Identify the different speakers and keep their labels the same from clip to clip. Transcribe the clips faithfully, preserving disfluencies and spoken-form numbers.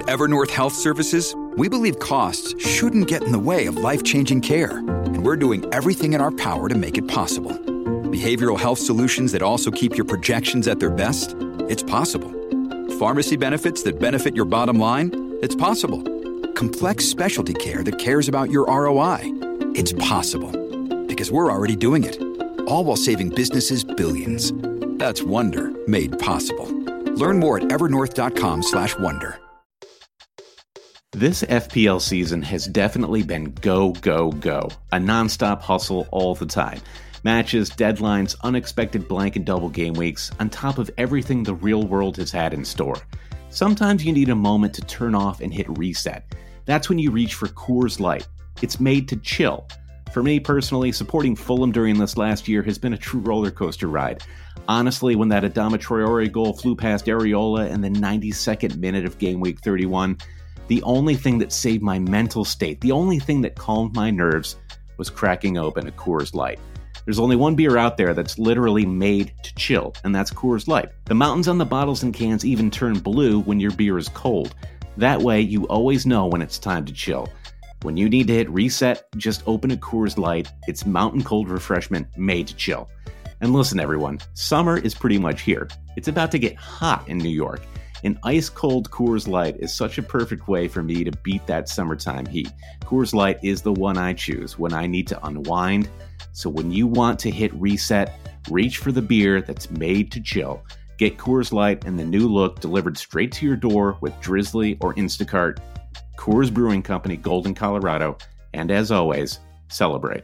Speaker 1: At Evernorth Health Services, we believe costs shouldn't get in the way of life-changing care, and we're doing everything in our power to make it possible. Behavioral health solutions that also keep your projections at their best? It's possible. Pharmacy benefits that benefit your bottom line? It's possible. Complex specialty care that cares about your R O I? It's possible. Because we're already doing it. All while saving businesses billions. That's Wonder made possible. Learn more at evernorth.com slash wonder.
Speaker 2: This F P L season has definitely been go, go, go. A nonstop hustle all the time. Matches, deadlines, unexpected blank and double game weeks, on top of everything the real world has had in store. Sometimes you need a moment to turn off and hit reset. That's when you reach for Coors Light. It's made to chill. For me personally, supporting Fulham during this last year has been a true roller coaster ride. Honestly, when that Adama Traore goal flew past Areola in the ninety-second minute of game week thirty-one, the only thing that saved my mental state, the only thing that calmed my nerves, was cracking open a Coors Light. There's only one beer out there that's literally made to chill, and that's Coors Light. The mountains on the bottles and cans even turn blue when your beer is cold. That way, you always know when it's time to chill. When you need to hit reset, just open a Coors Light. It's mountain cold refreshment made to chill. And listen, everyone, summer is pretty much here. It's about to get hot in New York. An ice-cold Coors Light is such a perfect way for me to beat that summertime heat. Coors Light is the one I choose when I need to unwind. So when you want to hit reset, reach for the beer that's made to chill. Get Coors Light and the new look delivered straight to your door with Drizzly or Instacart. Coors Brewing Company, Golden, Colorado. And as always, celebrate.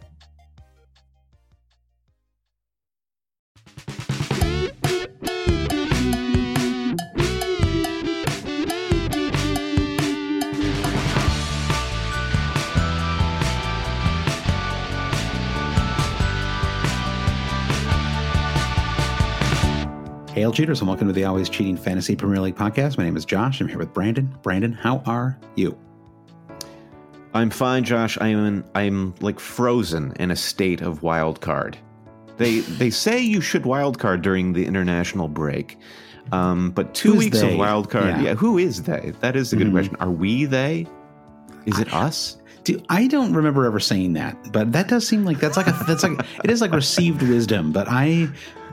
Speaker 3: Hail cheaters, and welcome to the Always Cheating Fantasy Premier League podcast. My name is Josh. I'm here with Brandon. Brandon, how are you?
Speaker 2: I'm fine, Josh. I'm I'm like frozen in a state of wild card. They they say you should wild card during the international break, um, but two
Speaker 3: Who's
Speaker 2: weeks
Speaker 3: they?
Speaker 2: of wild card. Yeah.
Speaker 3: Yeah.
Speaker 2: Who is they? That is a good mm-hmm. question. Are we they? Is it
Speaker 3: I,
Speaker 2: us?
Speaker 3: Do I don't remember ever saying that, but that does seem like that's like a that's like it is like received wisdom. But I.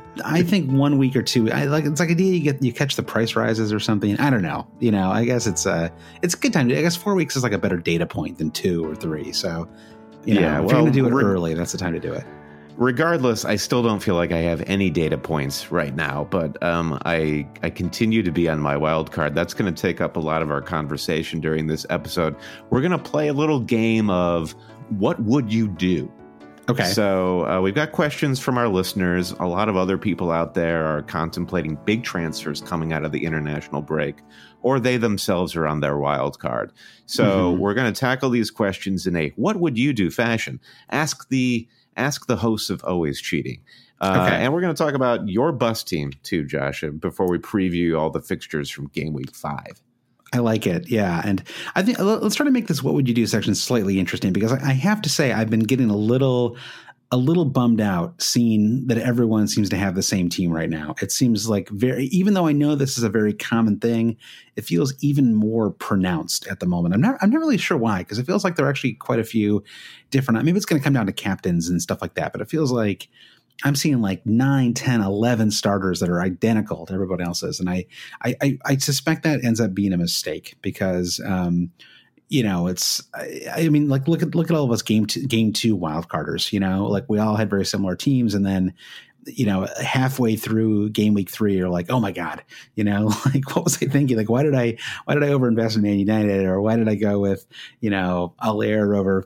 Speaker 3: I think one week or two, I like it's like a idea you get you catch the price rises or something. I don't know. You know, I guess it's a it's a good time. I guess four weeks is like a better data point than two or three. So, you know,
Speaker 2: yeah,
Speaker 3: if
Speaker 2: well,
Speaker 3: you're going to do it
Speaker 2: re-
Speaker 3: early, that's the time to do it.
Speaker 2: Regardless, I still don't feel like I have any data points right now, but um, I I continue to be on my wild card. That's going to take up a lot of our conversation during this episode. We're going to play a little game of what would you do?
Speaker 3: Okay.
Speaker 2: So uh, we've got questions from our listeners. A lot of other people out there are contemplating big transfers coming out of the international break, or they themselves are on their wild card. So mm-hmm. we're going to tackle these questions in a what would you do fashion. Ask the ask the hosts of Always Cheating. Uh, okay. And we're going to talk about your bus team too, Josh, before we preview all the fixtures from game week five.
Speaker 3: I like it. Yeah. And I think let's try to make this what would you do section slightly interesting, because I have to say I've been getting a little a little bummed out seeing that everyone seems to have the same team right now. It seems like very even though I know this is a very common thing, it feels even more pronounced at the moment. I'm not I'm not really sure why, because it feels like there are actually quite a few different. Maybe it's going to come down to captains and stuff like that, but it feels like I'm seeing like nine, ten, eleven starters that are identical to everybody else's. And I, I, I, I suspect that ends up being a mistake because, um, you know, it's, I, I mean, like, look at, look at all of us game two, game two wildcarders, you know, like we all had very similar teams. And then, you know, halfway through game week three, you're like, oh my God, you know, like, what was I thinking? Like, why did I, why did I overinvest in Man United? Or why did I go with, you know, Allaire over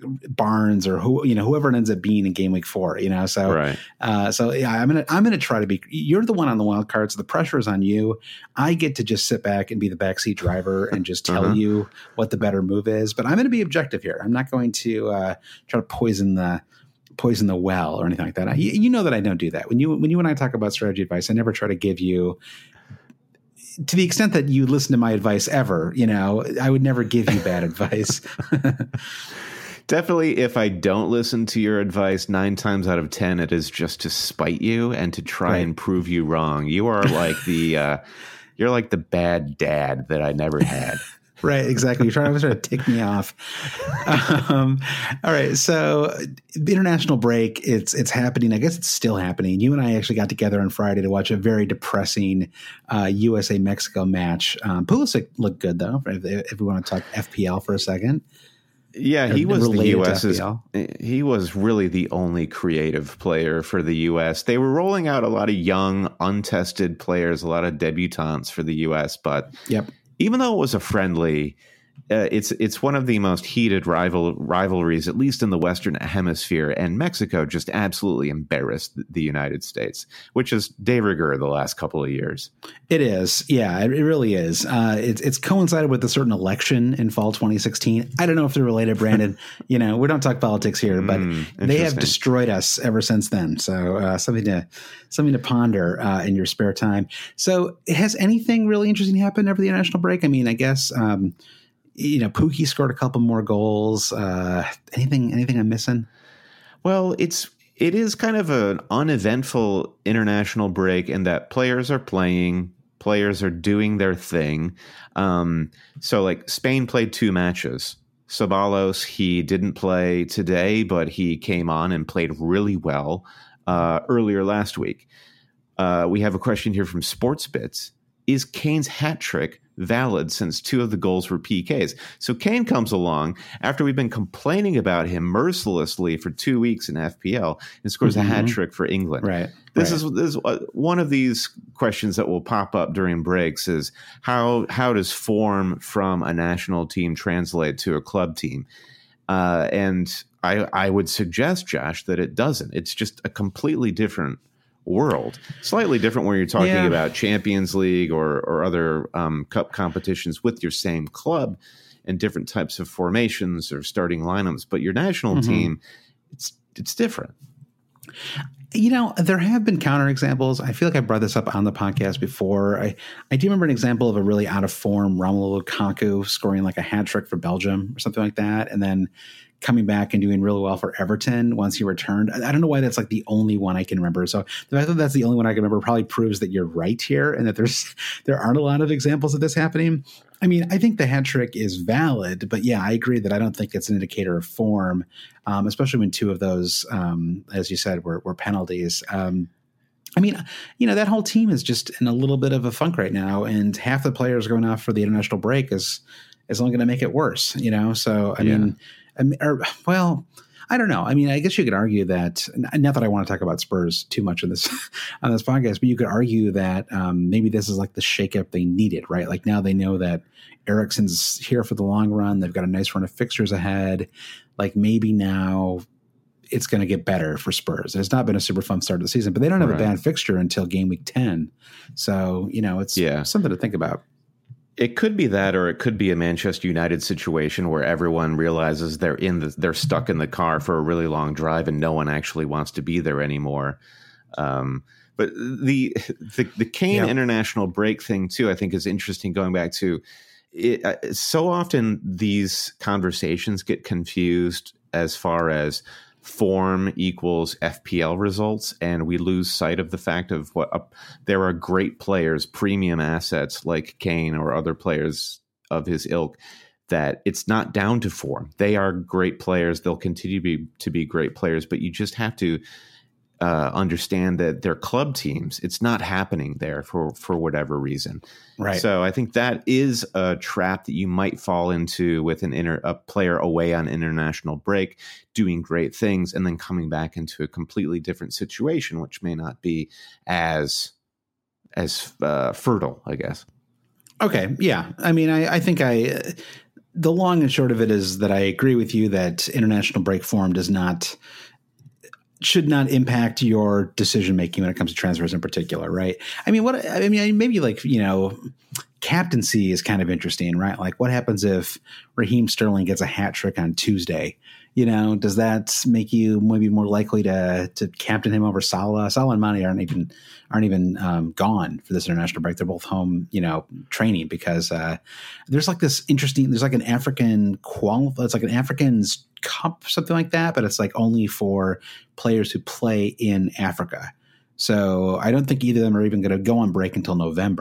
Speaker 3: Barnes or who, you know, whoever it ends up being in game week four, you know? So,
Speaker 2: right.
Speaker 3: uh, so yeah, I'm going to, I'm going to try to be, you're the one on the wild card. So the pressure is on you. I get to just sit back and be the backseat driver and just tell uh-huh. you what the better move is, but I'm going to be objective here. I'm not going to, uh, try to poison the, poison the well or anything like that. I, you know that I don't do that. When you, when you and I talk about strategy advice, I never try to give you, to the extent that you listen to my advice ever, you know, I would never give you bad advice.
Speaker 2: Definitely, if I don't listen to your advice, nine times out of ten, it is just to spite you and to try right. and prove you wrong. You are like the, uh, you're like the bad dad that I never had.
Speaker 3: Right, exactly. You're trying to, trying to tick me off. Um, all right, so the international break, it's it's happening. I guess it's still happening. You and I actually got together on Friday to watch a very depressing uh, U S A Mexico match. Um, Pulisic looked good, though, if, if we want to talk F P L for a second.
Speaker 2: Yeah, he was the US's. He was really the only creative player for the U S. They were rolling out a lot of young, untested players, a lot of debutantes for the U S. But
Speaker 3: yep.
Speaker 2: even though it was a friendly, uh, it's it's one of the most heated rival rivalries, at least in the Western Hemisphere. And Mexico just absolutely embarrassed the United States, which is de rigueur the last couple of years.
Speaker 3: It is. Yeah, it, it really is. Uh, it's it's coincided with a certain election in fall twenty sixteen. I don't know if they're related, Brandon. You know, we don't talk politics here, but mm, they have destroyed us ever since then. So uh, something to something to ponder uh, in your spare time. So has anything really interesting happened over the international break? I mean, I guess, um, you know, Pookie scored a couple more goals. Uh, anything anything I'm missing?
Speaker 2: Well, it's it is kind of an uneventful international break in that players are playing. Players are doing their thing. Um, so like Spain played two matches. Ceballos, he didn't play today, but he came on and played really well uh, earlier last week. Uh, we have a question here from SportsBits. Is Kane's hat trick valid since two of the goals were P Ks? So Kane comes along after we've been complaining about him mercilessly for two weeks in F P L and scores mm-hmm. a hat trick for England.
Speaker 3: Right.
Speaker 2: This
Speaker 3: right.
Speaker 2: is this is one of these questions that will pop up during breaks is how how does form from a national team translate to a club team? Uh, and I I would suggest, Josh, that it doesn't. It's just a completely different world, slightly different when you're talking yeah. about Champions League or or other um, cup competitions with your same club and different types of formations or starting lineups. But your national mm-hmm. team, it's it's different.
Speaker 3: You know, there have been counterexamples. I feel like I brought this up on the podcast before. I, I do remember an example of a really out of form Romelu Lukaku scoring like a hat trick for Belgium or something like that, and then coming back and doing really well for Everton once he returned. I don't know why that's like the only one I can remember. So the fact that that's the only one I can remember probably proves that you're right here and that there's there aren't a lot of examples of this happening. I mean, I think the hat trick is valid, but yeah, I agree that I don't think it's an indicator of form, um, especially when two of those, um, as you said, were, were penalties. Um, I mean, you know, that whole team is just in a little bit of a funk right now, and half the players going off for the international break is is only going to make it worse, you know? So, I yeah. mean, I mean or, well, I don't know. I mean, I guess you could argue that, not that I want to talk about Spurs too much on this on this podcast, but you could argue that um, maybe this is like the shakeup they needed, right? Like now they know that Eriksen's here for the long run. They've got a nice run of fixtures ahead. Like maybe now it's going to get better for Spurs. It's not been a super fun start to the season, but they don't have right. a bad fixture until game week ten. So, you know, it's yeah. something to think about.
Speaker 2: It could be that, or it could be a Manchester United situation where everyone realizes they're in the, they're stuck in the car for a really long drive and no one actually wants to be there anymore. Um, but the the, the Kane yep. international break thing too, I think is interesting. Going back to it, uh, so often these conversations get confused as far as form equals F P L results, and we lose sight of the fact of what uh, there are great players, premium assets like Kane or other players of his ilk, that it's not down to form. They are great players. They'll continue to be to be great players, but you just have to uh, understand that they're club teams. It's not happening there for for whatever reason.
Speaker 3: Right.
Speaker 2: So I think that is a trap that you might fall into with an inter, a player away on international break, doing great things, and then coming back into a completely different situation, which may not be as as uh, fertile, I guess.
Speaker 3: Okay. Yeah. I mean, I, I think I uh, the long and short of it is that I agree with you that international break form does not. should not impact your decision making when it comes to transfers in particular, right? I mean, what I mean, maybe like, you know, captaincy is kind of interesting, right? Like, what happens if Raheem Sterling gets a hat trick on Tuesday? You know, does that make you maybe more likely to to captain him over Salah? Salah and Mane aren't even aren't even um, gone for this international break. They're both home, you know, training because uh, there's like this interesting. There's like an African qual. It's like an African's Cup, something like that, but it's like only for players who play in Africa. So I don't think either of them are even going to go on break until November.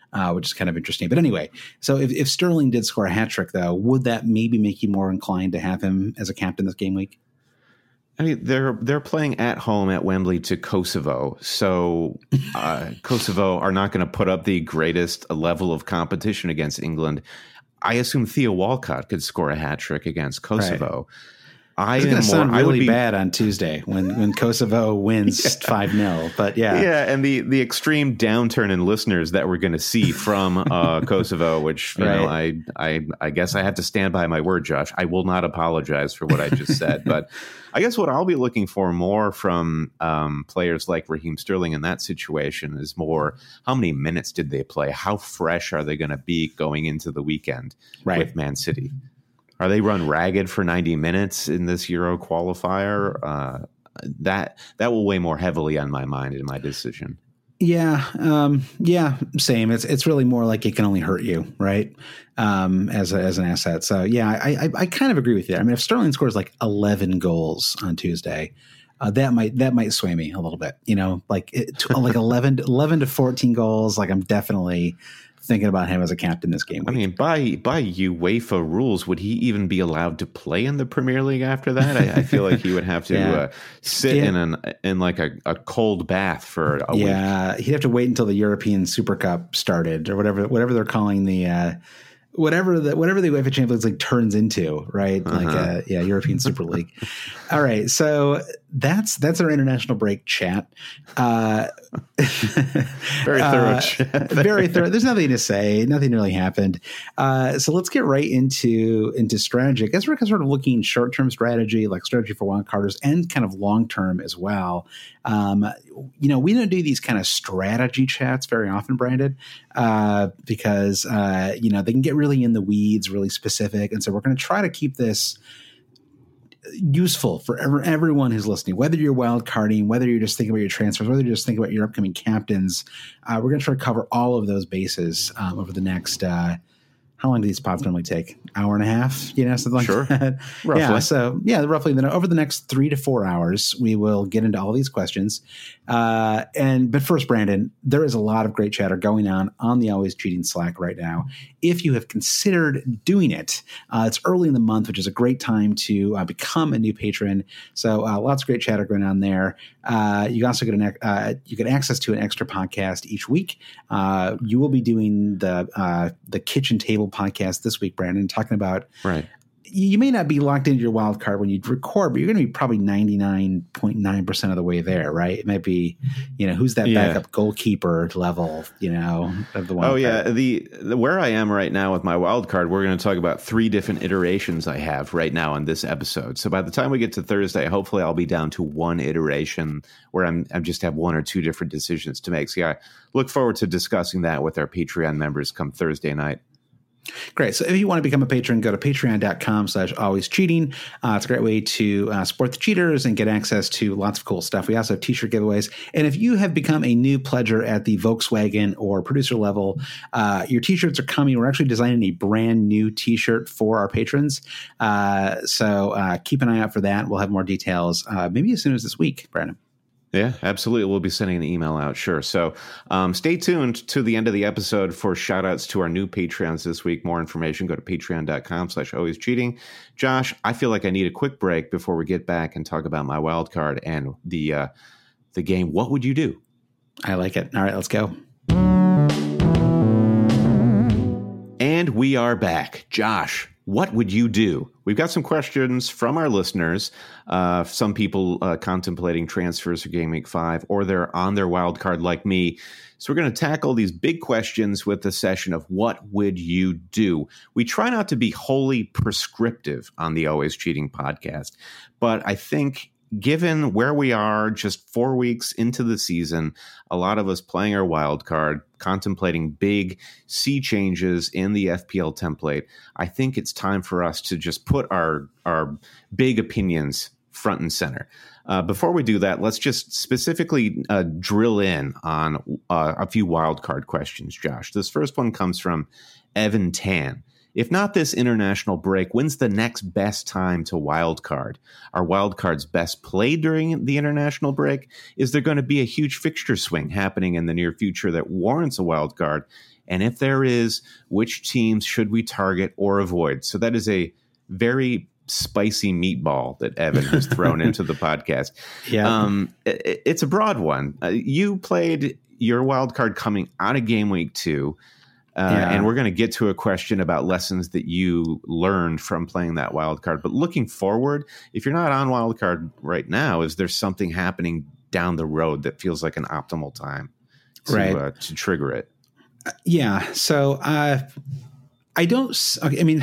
Speaker 3: uh, which is kind of interesting. But anyway, so if, if Sterling did score a hat trick, though, would that maybe make you more inclined to have him as a captain this game week?
Speaker 2: I mean, they're they're playing at home at Wembley to Kosovo, so uh, Kosovo are not going to put up the greatest level of competition against England. I assume Theo Walcott could score a hat trick against Kosovo. Right. I
Speaker 3: it's going to sound
Speaker 2: more,
Speaker 3: really
Speaker 2: be,
Speaker 3: bad on Tuesday when, when Kosovo wins five yeah. nil. But yeah.
Speaker 2: Yeah, and the, the extreme downturn in listeners that we're going to see from uh, Kosovo, which, you right. know, I, I I guess I have to stand by my word, Josh. I will not apologize for what I just said. But I guess what I'll be looking for more from um, players like Raheem Sterling in that situation is more how many minutes did they play? How fresh are they going to be going into the weekend right. with Man City? Are they run ragged for ninety minutes in this Euro qualifier? Uh, that that will weigh more heavily on my mind in my decision.
Speaker 3: Yeah, um, yeah, same. It's it's really more like it can only hurt you, right? Um, as a, as an asset. So yeah, I, I I kind of agree with you. I mean, if Sterling scores like eleven goals on Tuesday, uh, that might that might sway me a little bit. You know, like it, like eleven, eleven to fourteen goals. Like I'm definitely thinking about him as a captain this game week.
Speaker 2: I mean, by by UEFA rules, would he even be allowed to play in the Premier League after that? I, I feel like he would have to yeah. uh, sit yeah. in an in like a, a cold bath for a
Speaker 3: yeah,
Speaker 2: week.
Speaker 3: Yeah, he'd have to wait until the European Super Cup started or whatever whatever they're calling the uh, whatever the whatever the UEFA Champions League turns into, right? Uh-huh. Like uh, yeah, European Super League. All right, so that's that's our international break chat. Uh,
Speaker 2: very thorough uh, chat.
Speaker 3: Very thorough. There's nothing to say. Nothing really happened. Uh, so let's get right into into strategy. I guess we're sort of looking short term strategy, like strategy for wildcarders, and kind of long term as well. Um, you know, we don't do these kind of strategy chats very often, Brandon, uh, because uh, you know they can get really in the weeds, really specific, and so we're going to try to keep this useful for ever, everyone who's listening, whether you're wild carding, whether you're just thinking about your transfers, whether you're just thinking about your upcoming captains. Uh, we're going to try to cover all of those bases um, over the next, uh, how long do these pods normally take? Hour and a half, you know, something like
Speaker 2: sure.
Speaker 3: that.
Speaker 2: Roughly.
Speaker 3: Yeah. So yeah, roughly then over the next three to four hours, we will get into all these questions. Uh, and, but first, Brandon, there is a lot of great chatter going on on the Always Cheating Slack right now. If you have considered doing it, uh, it's early in the month, which is a great time to uh, become a new patron. So uh, lots of great chatter going on there. Uh, you also get an uh, you get access to an extra podcast each week. Uh, you will be doing the uh, the kitchen table podcast this week, Brandon, talking about
Speaker 2: right.
Speaker 3: You may not be locked into your wild card when you record, but you're going to be probably ninety-nine point nine percent of the way there, right? It might be, you know, who's that yeah. backup goalkeeper level, you know, of the wild
Speaker 2: Oh,
Speaker 3: card.
Speaker 2: yeah. The, the where I am right now with my wild card, we're going to talk about three different iterations I have right now on this episode. So by the time we get to Thursday, hopefully I'll be down to one iteration where I'm I just have one or two different decisions to make. So yeah, I look forward to discussing that with our Patreon members come Thursday night.
Speaker 3: Great. So if you want to become a patron, go to patreon.com slash always cheating. Uh, it's a great way to uh, support the cheaters and get access to lots of cool stuff. We also have t-shirt giveaways. And if you have become a new pledger at the Volkswagen or producer level, uh, your t-shirts are coming. We're actually designing a brand new t-shirt for our patrons. Uh, so uh, keep an eye out for that. We'll have more details uh, maybe as soon as this week, Brandon.
Speaker 2: Yeah, absolutely. We'll be sending an email out, sure. So um, stay tuned to the end of the episode for shout outs to our new Patreons this week. More information, go to patreon.com slash always cheating. Josh, I feel like I need a quick break before we get back and talk about my wild card and the uh, the game. What would you do?
Speaker 3: I like it. All right, let's go.
Speaker 2: And we are back. Josh, what would you do? We've got some questions from our listeners. Uh, some people uh, contemplating transfers for Game Week five, or they're on their wild card like me. So we're going to tackle these big questions with the session of what would you do? We try not to be wholly prescriptive on the Always Cheating podcast, but I think given where we are just four weeks into the season, a lot of us playing our wild card, contemplating big sea changes in the F P L template, I think it's time for us to just put our, our big opinions front and center. Uh, before we do that, let's just specifically uh, drill in on uh, a few wild card questions, Josh. This first one comes from Evan Tan. If not this international break, when's the next best time to wildcard? Are wildcards best played during the international break? Is there going to be a huge fixture swing happening in the near future that warrants a wildcard? And if there is, which teams should we target or avoid? So that is a very spicy meatball that Evan has thrown into the podcast.
Speaker 3: Yeah,
Speaker 2: um, it, it's a broad one. Uh, you played your wild card coming out of game week two. Uh, yeah. And we're going to get to a question about lessons that you learned from playing that wild card. But looking forward, if you're not on wild card right now, is there something happening down the road that feels like an optimal time to,
Speaker 3: right.
Speaker 2: uh, to trigger it?
Speaker 3: Uh, yeah. So uh, I don't. I mean,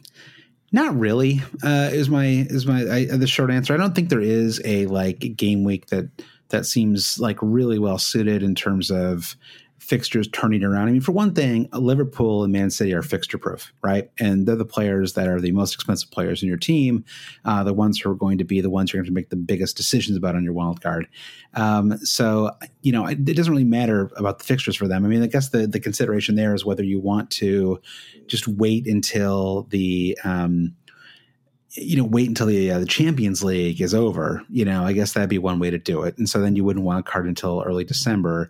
Speaker 3: not really. Uh, is my is my I, the short answer. I don't think there is a like game week that that seems like really well suited in terms of fixtures turning around. I mean, for one thing, Liverpool and Man City are fixture proof, right? And they're the players that are the most expensive players in your team, uh, the ones who are going to be the ones you're going to make the biggest decisions about on your wild card. Um, so, you know, it doesn't really matter about the fixtures for them. I mean, I guess the, the consideration there is whether you want to just wait until the, um, you know, wait until the uh, the Champions League is over. You know, I guess that'd be one way to do it. And so then you wouldn't wild card until early December.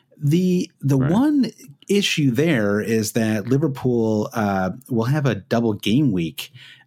Speaker 3: The the right. one issue there is that Liverpool uh, will have a double game week,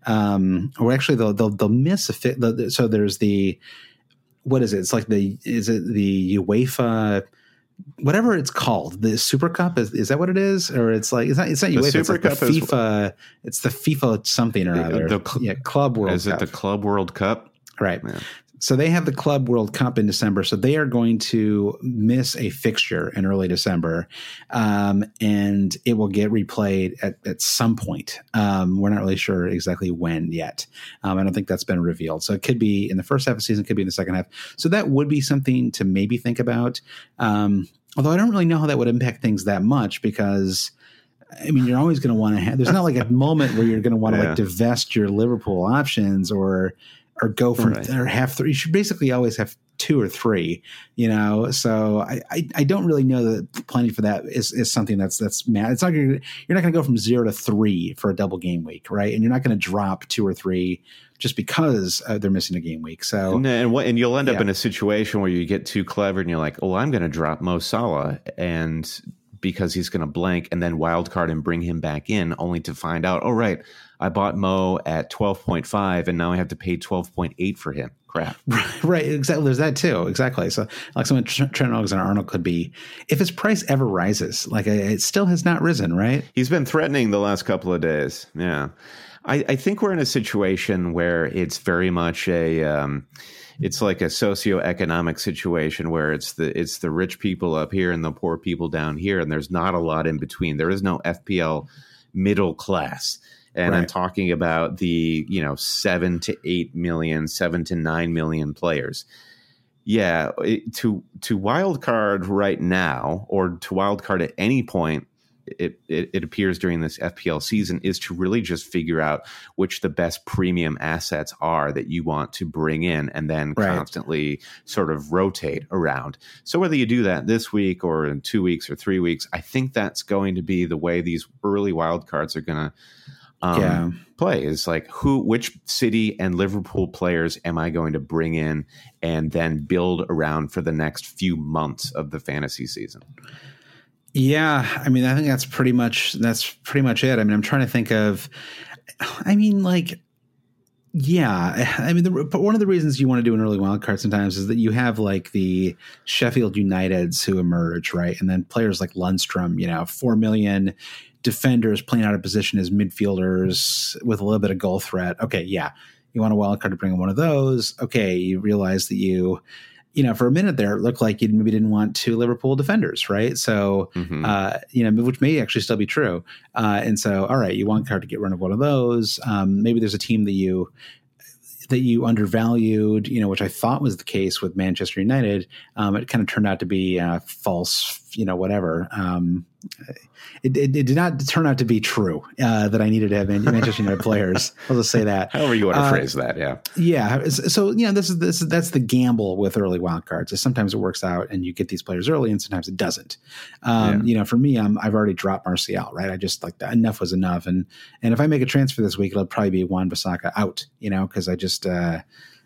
Speaker 3: um, or actually they'll they'll, they'll miss a fit. The, so there's the what is it? It's like the is it the UEFA, whatever it's called, the Super Cup, is is that what it is? Or it's like it's not it's not
Speaker 2: the
Speaker 3: UEFA,
Speaker 2: Super
Speaker 3: it's like
Speaker 2: Cup
Speaker 3: the FIFA. Is, it's the FIFA something or
Speaker 2: the,
Speaker 3: other.
Speaker 2: The cl-
Speaker 3: yeah, Club World.
Speaker 2: Is
Speaker 3: Cup.
Speaker 2: it the Club World Cup?
Speaker 3: Right.
Speaker 2: Man.
Speaker 3: So they have the Club World Cup in December. So they are going to miss a fixture in early December, um, and it will get replayed at, at some point. Um, we're not really sure exactly when yet. Um, I don't think that's been revealed. So it could be in the first half of the season, could be in the second half. So that would be something to maybe think about. Um, although I don't really know how that would impact things that much because I mean, you're always going to want to have – there's not like a moment where you're going to want to yeah. like divest your Liverpool options or – or go from
Speaker 2: right.
Speaker 3: or have three. You should basically always have two or three, you know? So I, I, I don't really know that planning for that is, is something that's, that's mad. It's not gonna, you're not going to go from zero to three for a double game week. Right. And you're not going to drop two or three just because uh, they're missing a game week. So,
Speaker 2: and, and, what, and you'll end
Speaker 3: yeah.
Speaker 2: up in a situation where you get too clever and you're like, oh, I'm going to drop Mo Salah and because he's going to blank and then wild card and bring him back in only to find out, oh, right, I bought Mo at twelve point five and now I have to pay twelve point eight for him. Crap.
Speaker 3: Right, right. Exactly. There's that too. Exactly. So like someone Trent Alexander-Arnold could be, if his price ever rises, like it still has not risen, right?
Speaker 2: He's been threatening the last couple of days. Yeah. I, I think we're in a situation where it's very much a, um, it's like a socioeconomic situation where it's the it's the rich people up here and the poor people down here, and there's not a lot in between. There is no F P L middle class. And right. I'm talking about the, you know, seven to eight million, seven to nine million players. Yeah, it, to to wild card right now, or to wild card at any point, it, it it appears during this F P L season, is to really just figure out which the best premium assets are that you want to bring in and then right. constantly sort of rotate around. So whether you do that this week or in two weeks or three weeks, I think that's going to be the way these early wild cards are going to Um, yeah. play is like who, which City and Liverpool players am I going to bring in and then build around for the next few months of the fantasy season?
Speaker 3: Yeah. I mean, I think that's pretty much, that's pretty much it. I mean, I'm trying to think of, I mean, like, yeah, I mean, the, but one of the reasons you want to do an early wild card sometimes is that you have like the Sheffield Uniteds who emerge, right? And then players like Lundstrom, you know, four million defenders playing out of position as midfielders with a little bit of goal threat. Okay, yeah, you want a wild card to bring in one of those. Okay, you realize that you, you know, for a minute there, it looked like you maybe didn't want two Liverpool defenders, right? So, mm-hmm. uh, you know, which may actually still be true. Uh, and so, all right, you want card to get rid of one of those. Um, maybe there's a team that you that you undervalued, you know, which I thought was the case with Manchester United. Um, it kind of turned out to be uh, false, you know, whatever. Um, it, it, it did not turn out to be true uh, that I needed to have Manchester United players. I'll just say that.
Speaker 2: However you want to
Speaker 3: uh,
Speaker 2: phrase that, yeah.
Speaker 3: Yeah. So, you know, this is this is that's the gamble with early wild cards. Is sometimes it works out and you get these players early, and sometimes it doesn't. Um, yeah. You know, for me, I'm, I've already dropped Martial, right? I just like that. Enough was enough, and and if I make a transfer this week, it'll probably be Wan-Bissaka out. You know, because I just. Uh,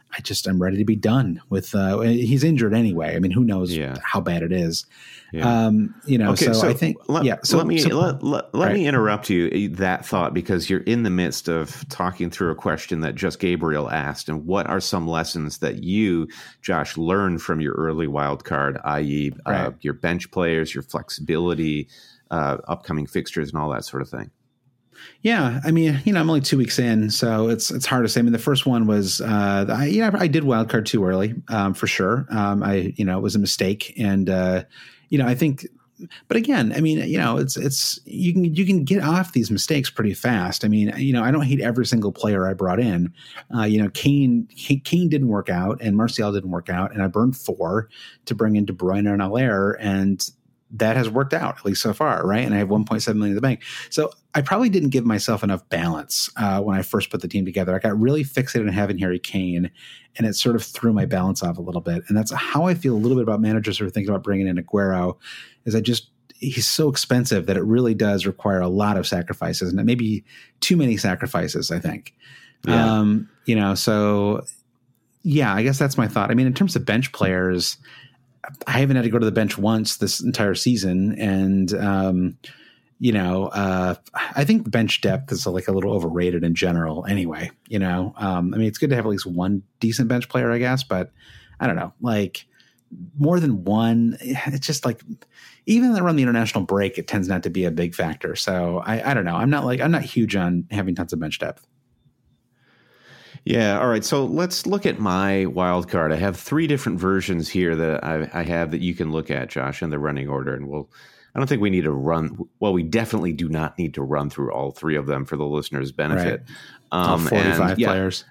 Speaker 3: I just I'm ready to be done with. Uh, he's injured anyway. I mean, who knows
Speaker 2: yeah.
Speaker 3: how bad it is.
Speaker 2: Yeah.
Speaker 3: Um, you know,
Speaker 2: okay,
Speaker 3: so,
Speaker 2: so
Speaker 3: I think
Speaker 2: let,
Speaker 3: yeah. So
Speaker 2: let me
Speaker 3: so,
Speaker 2: let, let, let
Speaker 3: right.
Speaker 2: me interrupt you that thought, because you're in the midst of talking through a question that just Gabriel asked. And what are some lessons that you, Josh, learned from your early wild card, that is, right. uh, your bench players, your flexibility, uh, upcoming fixtures, and all that sort of thing?
Speaker 3: Yeah, I mean, you know, I'm only two weeks in, so it's it's hard to say. I mean, the first one was, uh, I, you know, I did wildcard too early, um, for sure. Um, I, you know, it was a mistake, and uh, you know, I think, but again, I mean, you know, it's it's you can you can get off these mistakes pretty fast. I mean, you know, I don't hate every single player I brought in. Uh, you know, Kane Kane didn't work out, and Martial didn't work out, and I burned four to bring in De Bruyne and Allaire, and that has worked out, at least so far, right? And I have one point seven million in the bank. So I probably didn't give myself enough balance uh, when I first put the team together. I got really fixated on having Harry Kane, and it sort of threw my balance off a little bit. And that's how I feel a little bit about managers who are thinking about bringing in Aguero, is I just he's so expensive that it really does require a lot of sacrifices, and maybe too many sacrifices, I think. Yeah. Um, you know, so yeah, I guess that's my thought. I mean, in terms of bench players, I haven't had to go to the bench once this entire season. And, um, you know, uh, I think bench depth is like a little overrated in general anyway, you know. Um, I mean, it's good to have at least one decent bench player, I guess, but I don't know, like more than one, it's just like, even around the international break, it tends not to be a big factor. So I, I don't know. I'm not like, I'm not huge on having tons of bench depth.
Speaker 2: Yeah. All right. So let's look at my wild card. I have three different versions here that I, I have that you can look at, Josh, in the running order. And we'll, I don't think we need to run. Well, we definitely do not need to run through all three of them for the listeners' benefit.
Speaker 3: Right.
Speaker 2: Um,
Speaker 3: all forty-five
Speaker 2: and, yeah,
Speaker 3: players.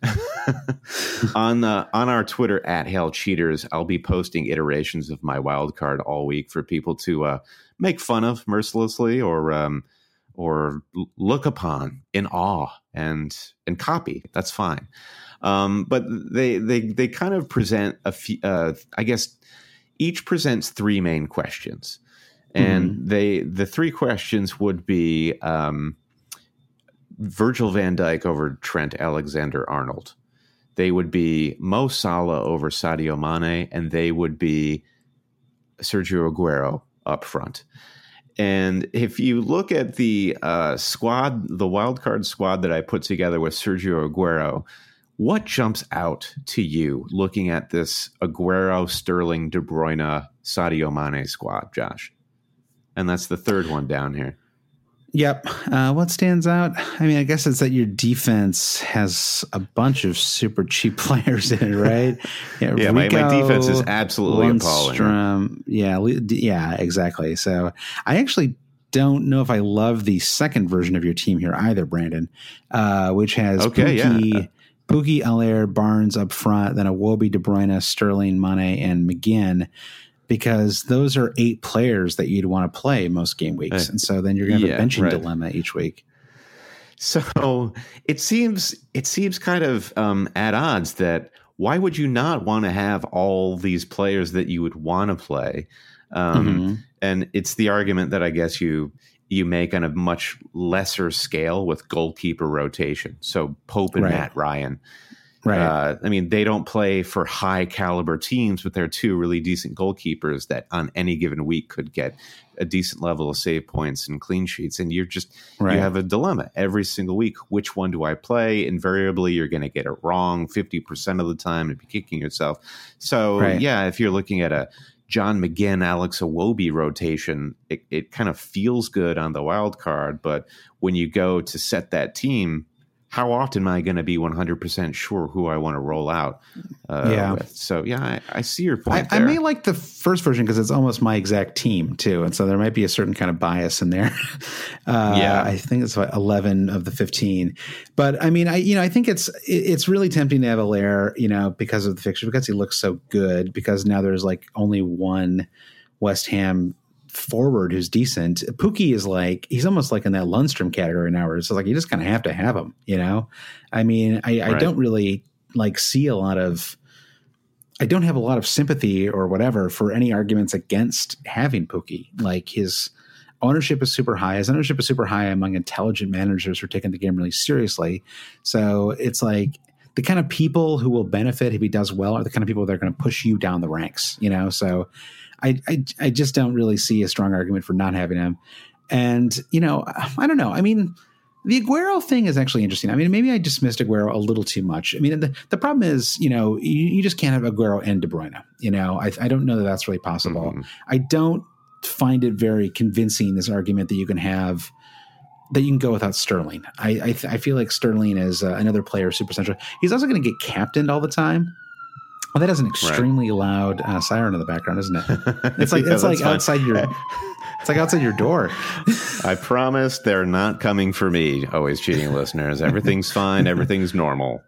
Speaker 2: on the, on our Twitter at Hail Cheaters, I'll be posting iterations of my wild card all week for people to uh, make fun of mercilessly, or, um, or look upon in awe and and copy. That's fine. Um, but they they they kind of present a few. Uh, I guess each presents three main questions, and mm-hmm. they the three questions would be um, Virgil van Dijk over Trent Alexander-Arnold. They would be Mo Salah over Sadio Mane, and they would be Sergio Aguero up front. And if you look at the uh, squad, the wildcard squad that I put together with Sergio Aguero, what jumps out to you looking at this Aguero, Sterling, De Bruyne, Sadio Mane squad, Josh? And that's the third one down here.
Speaker 3: Yep. Uh, what stands out? I mean, I guess it's that your defense has a bunch of super cheap players in it, right?
Speaker 2: Yeah, yeah Rico, my, my defense is absolutely Lundstrom,
Speaker 3: appalling. Yeah, yeah, exactly. So I actually don't know if I love the second version of your team here either, Brandon, uh, which has
Speaker 2: okay,
Speaker 3: Pookie,
Speaker 2: yeah.
Speaker 3: Pookie, Allaire, Barnes up front, then Iwobi, De Bruyne, Sterling, Mane, and McGinn. Because those are eight players that you'd want to play most game weeks. And so then you're going to have yeah, a benching right. dilemma each week.
Speaker 2: So it seems it seems kind of um, at odds that why would you not want to have all these players that you would want to play? Um, mm-hmm. And it's the argument that I guess you you make on a much lesser scale with goalkeeper rotation. So Pope and right. Matt Ryan.
Speaker 3: Right.
Speaker 2: Uh, I mean, they don't play for high caliber teams, but they're two really decent goalkeepers that on any given week could get a decent level of save points and clean sheets. And you're just, right. you have a dilemma every single week. Which one do I play? Invariably, you're going to get it wrong fifty percent of the time and be kicking yourself. So, right. yeah, if you're looking at a John McGinn, Alex Iwobi rotation, it, it kind of feels good on the wild card. But when you go to set that team, how often am I going to be one hundred percent sure who I want to roll out uh, yeah. with? So, yeah, I, I see your point
Speaker 3: I,
Speaker 2: there.
Speaker 3: I may like the first version because it's almost my exact team, too. And so there might be a certain kind of bias in there. uh, yeah. I think it's like eleven of the fifteen. But, I mean, I you know, I think it's it's really tempting to have Allaire, you know, because of the fixture, because he looks so good, because now there's like only one West Ham forward who's decent. Pookie is like, he's almost like in that Lundstrom category now, where it's like you just kind of have to have him, you know. I mean, I, I right. don't really like see a lot of I don't have a lot of sympathy or whatever for any arguments against having Pookie. Like, his ownership is super high. His ownership is super high among intelligent managers who are taking the game really seriously. So it's like, the kind of people who will benefit if he does well are the kind of people that are going to push you down the ranks, you know? So I, I, I just don't really see a strong argument for not having him. And, you know, I don't know. I mean, the Aguero thing is actually interesting. I mean, maybe I dismissed Aguero a little too much. I mean, the, the problem is, you know, you, you just can't have Aguero and De Bruyne. You know, I, I don't know that that's really possible. Mm-hmm. I don't find it very convincing, this argument that you can have that you can go without Sterling. I I, th- I feel like Sterling is uh, another player super central. He's also going to get captained all the time. Well, that is an extremely right. loud uh, siren in the background, isn't it? It's like yeah, it's like fine. outside your it's like outside your door.
Speaker 2: I promise they're not coming for me. Always cheating listeners. Everything's fine. Everything's normal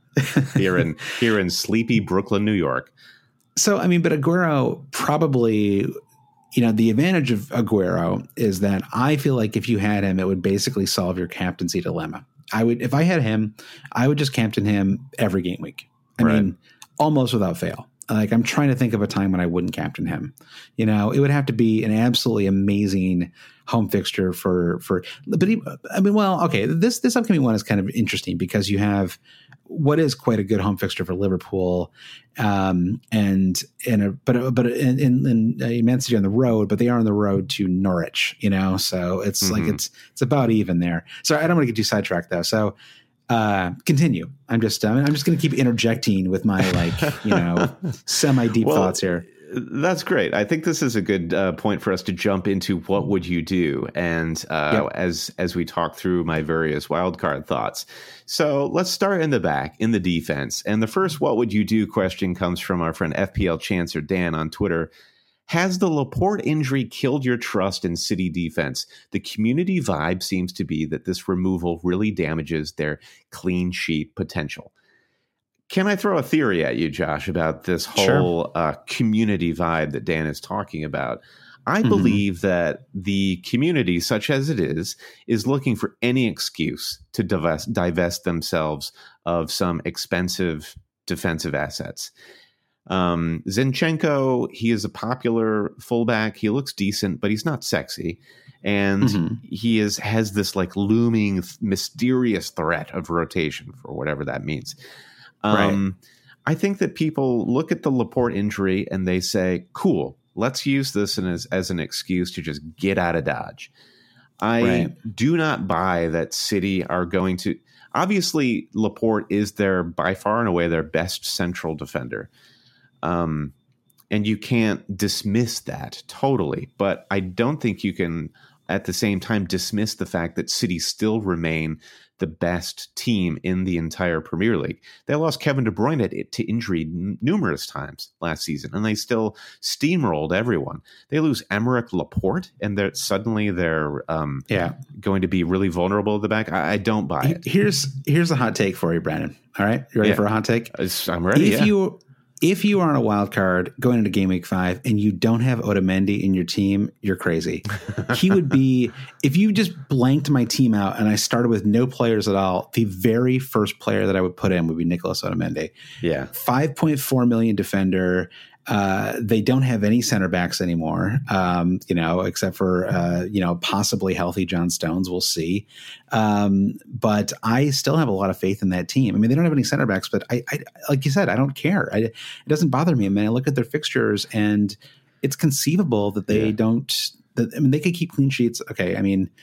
Speaker 2: here in here in sleepy Brooklyn, New York.
Speaker 3: So I mean, but Aguero probably. You know, the advantage of Aguero is that I feel like if you had him, it would basically solve your captaincy dilemma. I would, if I had him, I would just captain him every game week. I right. mean, almost without fail. Like, I'm trying to think of a time when I wouldn't captain him. You know, it would have to be an absolutely amazing home fixture for, for, but he, I mean, well, okay, this, this upcoming one is kind of interesting because you have what is quite a good home fixture for Liverpool. Um, and, and, a, but, but in, in, in Man City on the road, but they are on the road to Norwich, you know? So it's mm-hmm. like, it's, it's about even there. So I don't want to get too sidetracked though. So, Uh, continue. I'm just, uh, I'm just going to keep interjecting with my, like, you know, semi deep well, thoughts here.
Speaker 2: That's great. I think this is a good uh, point for us to jump into what would you do? And uh, yep. as, as we talk through my various wildcard thoughts. So let's start in the back, in the defense. And the first, what would you do question comes from our friend F P L Chancer Dan on Twitter. Has the Laporte injury killed your trust in City defense? The community vibe seems to be that this removal really damages their clean sheet potential. Can I throw a theory at you, Josh, about this whole sure. uh, community vibe that Dan is talking about? I mm-hmm. believe that the community, such as it is, is looking for any excuse to divest, divest themselves of some expensive defensive assets. Um, Zinchenko, he is a popular fullback. He looks decent, but he's not sexy. And mm-hmm. he is has this like looming mysterious threat of rotation for whatever that means. Um, right. I think that people look at the Laporte injury and they say, cool, let's use this as, as an excuse to just get out of Dodge. I right. do not buy that City are going to, obviously Laporte is their by far and away their best central defender. Um, and you can't dismiss that totally, but I don't think you can at the same time dismiss the fact that City still remain the best team in the entire Premier League. They lost Kevin De Bruyne to injury n- numerous times last season, and they still steamrolled everyone. They lose Emerick Laporte, and they're suddenly they're um, yeah. going to be really vulnerable at the back. I, I don't buy it.
Speaker 3: Here's here's a hot take for you, Brandon. All right, you ready yeah. for a hot take?
Speaker 2: I'm ready.
Speaker 3: If
Speaker 2: yeah.
Speaker 3: you If you are on a wild card going into game week five and you don't have Otamendi in your team, you're crazy. He would be, if you just blanked my team out and I started with no players at all, the very first player that I would put in would be Nicolas Otamendi.
Speaker 2: Yeah.
Speaker 3: five point four million defender. Uh, they don't have any center backs anymore, um, you know, except for, uh, you know, possibly healthy John Stones. We'll see. Um, but I still have a lot of faith in that team. I mean, they don't have any center backs, but I, I like you said, I don't care. I, it doesn't bother me. I mean, I look at their fixtures and it's conceivable that they yeah. don't, that, I mean, they could keep clean sheets. Okay. I mean,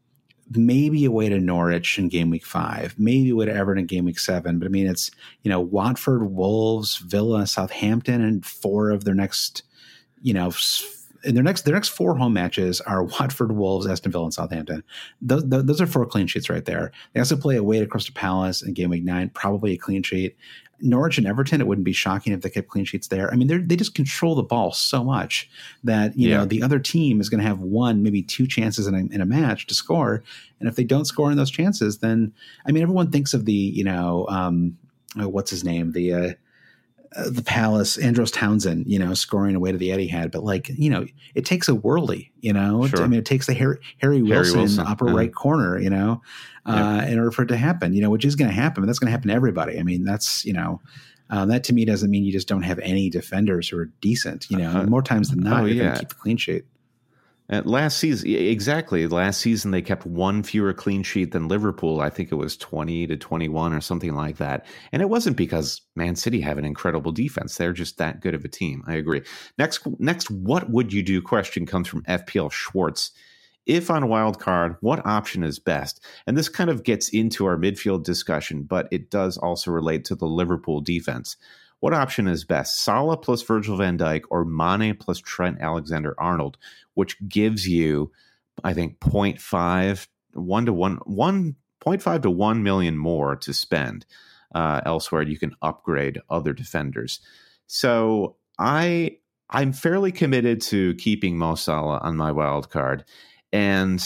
Speaker 3: maybe away to Norwich in game week five, maybe away to Everton in game week seven. But I mean, it's, you know, Watford, Wolves, Villa, Southampton, and four of their next, you know, in their next, their next four home matches are Watford, Wolves, Aston Villa, and Southampton. Those, those are four clean sheets right there. They also play away to Crystal Palace in game week nine, probably a clean sheet. Norwich and Everton, it wouldn't be shocking if they kept clean sheets there. I mean, they they just control the ball so much that, you yeah. know, the other team is going to have one, maybe two chances in a, in a match to score. And if they don't score in those chances, then, I mean, everyone thinks of the, you know, um, oh, what's his name? The, uh, uh, the Palace, Andros Townsend, you know, scoring away to the Etihad. But like, you know, it takes a whirly, you know, sure. I mean, it takes the Harry, Harry, Wilson, Harry Wilson upper yeah. right corner, you know, uh, yeah. in order for it to happen, you know, which is going to happen. But that's going to happen to everybody. I mean, that's, you know, uh, that to me doesn't mean you just don't have any defenders who are decent, you know, uh, more times than not,
Speaker 2: oh,
Speaker 3: you're
Speaker 2: yeah.
Speaker 3: going to keep the clean sheet.
Speaker 2: Uh, last season, exactly. Last season, they kept one fewer clean sheet than Liverpool. I think it was twenty to twenty-one or something like that. And it wasn't because Man City have an incredible defense. They're just that good of a team. I agree. Next, next, what would you do question comes from F P L Schwartz. If on a wild card, what option is best? And this kind of gets into our midfield discussion, but it does also relate to the Liverpool defense. What option is best? Salah plus Virgil van Dijk or Mane plus Trent Alexander-Arnold, which gives you, I think, zero point five, one to one, one, zero point five to one million more to spend uh, elsewhere. You can upgrade other defenders. So I, I'm fairly committed to keeping Mo Salah on my wild card. And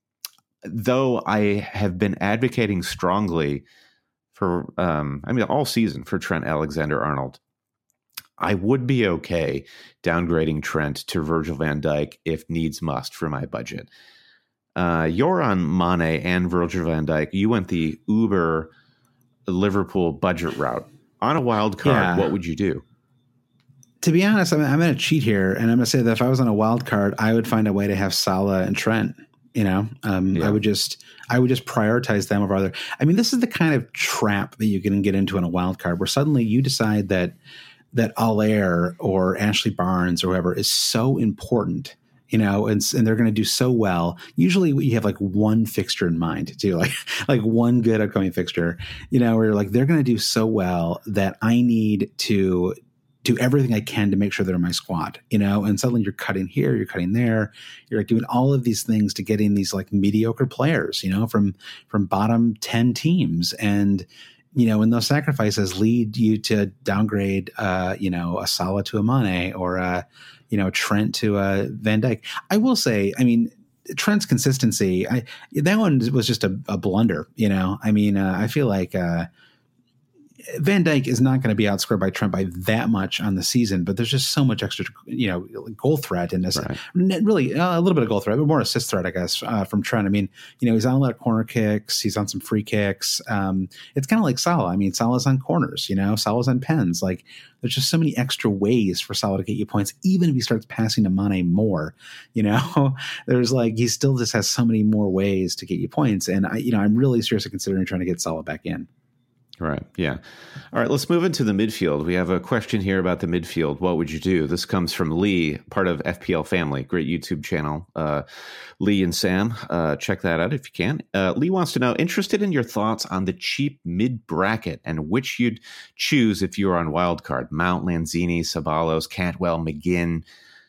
Speaker 2: though I have been advocating strongly for, um, I mean, all season for Trent Alexander-Arnold, I would be okay downgrading Trent to Virgil van Dijk if needs must for my budget. Uh, you're on Mane and Virgil van Dijk. You went the Uber Liverpool budget route. On a wild card, yeah. What would you do?
Speaker 3: To be honest, I'm, I'm going to cheat here, and I'm going to say that if I was on a wild card, I would find a way to have Salah and Trent. You know, um, yeah. I would just, I would just prioritize them over other. I mean, this is the kind of trap that you can get into in a wild card, where suddenly you decide that that Allaire or Ashley Barnes or whoever is so important, you know, and and they're going to do so well. Usually, you have like one fixture in mind, too, like like one good upcoming fixture, you know, where you're like they're going to do so well that I need to do everything I can to make sure they're in my squad, you know, and suddenly you're cutting here, you're cutting there, you're like doing all of these things to get in these like mediocre players, you know, from, from bottom ten teams. And, you know, and those sacrifices lead you to downgrade, uh, you know, a Salah to a Mane or, a, you know, Trent to a Van Dijk. I will say, I mean, Trent's consistency, I, that one was just a, a blunder, you know, I mean, uh, I feel like, uh, Van Dijk is not going to be outscored by Trent by that much on the season, but there's just so much extra, you know, goal threat in this. Right. Really, uh, a little bit of goal threat, but more assist threat, I guess, uh, from Trent. I mean, you know, he's on a lot of corner kicks. He's on some free kicks. Um, it's kind of like Salah. I mean, Salah's on corners, you know, Salah's on pens. Like, there's just so many extra ways for Salah to get you points, even if he starts passing to Mane more, you know, there's like, he still just has so many more ways to get you points. And I, you know, I'm really seriously considering trying to get Salah back in.
Speaker 2: Right. Yeah. All right. Let's move into the midfield. We have a question here about the midfield. What would you do? This comes from Lee, part of F P L Family, great YouTube channel. Uh, Lee and Sam, uh, check that out if you can. Uh, Lee wants to know, interested in your thoughts on the cheap mid bracket and which you'd choose if you were on wildcard. Mount, Lanzini, Ceballos, Cantwell, McGinn,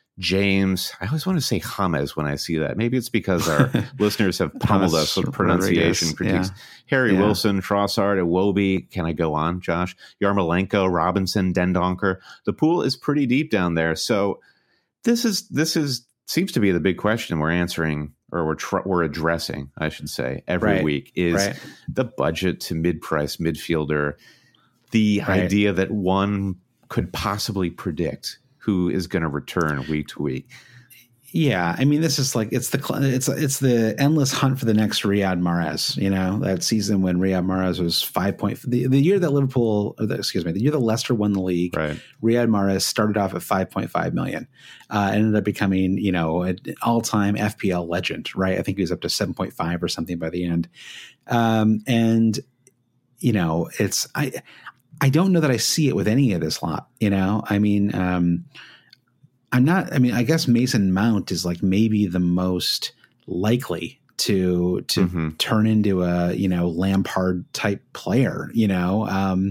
Speaker 2: James. I always want to say James when I see that. Maybe it's because our listeners have pummeled us with pronunciation critiques. Yeah. Harry yeah. Wilson, Trossard, Iwobi. Can I go on, Josh? Yarmolenko, Robinson, Dendoncker. The pool is pretty deep down there. So this is this is seems to be the big question we're answering, or we're tr- we're addressing, I should say, every
Speaker 3: right.
Speaker 2: week is right. the budget to mid-price midfielder. The right. idea that one could possibly predict who is going to return week to week.
Speaker 3: Yeah, I mean, this is like it's the it's it's the endless hunt for the next Riyad Mahrez. You know, that season when Riyad Mahrez was five point the, the year that Liverpool, or the, excuse me, the year that Leicester won the league.
Speaker 2: Right.
Speaker 3: Riyad Mahrez started off at five point five million, uh, ended up becoming you know an all time F P L legend. Right, I think he was up to seven point five or something by the end. Um, and you know, it's I. I don't know that I see it with any of this lot, you know, I mean, um, I'm not, I mean, I guess Mason Mount is like maybe the most likely to, to mm-hmm. turn into a, you know, Lampard type player, you know, um,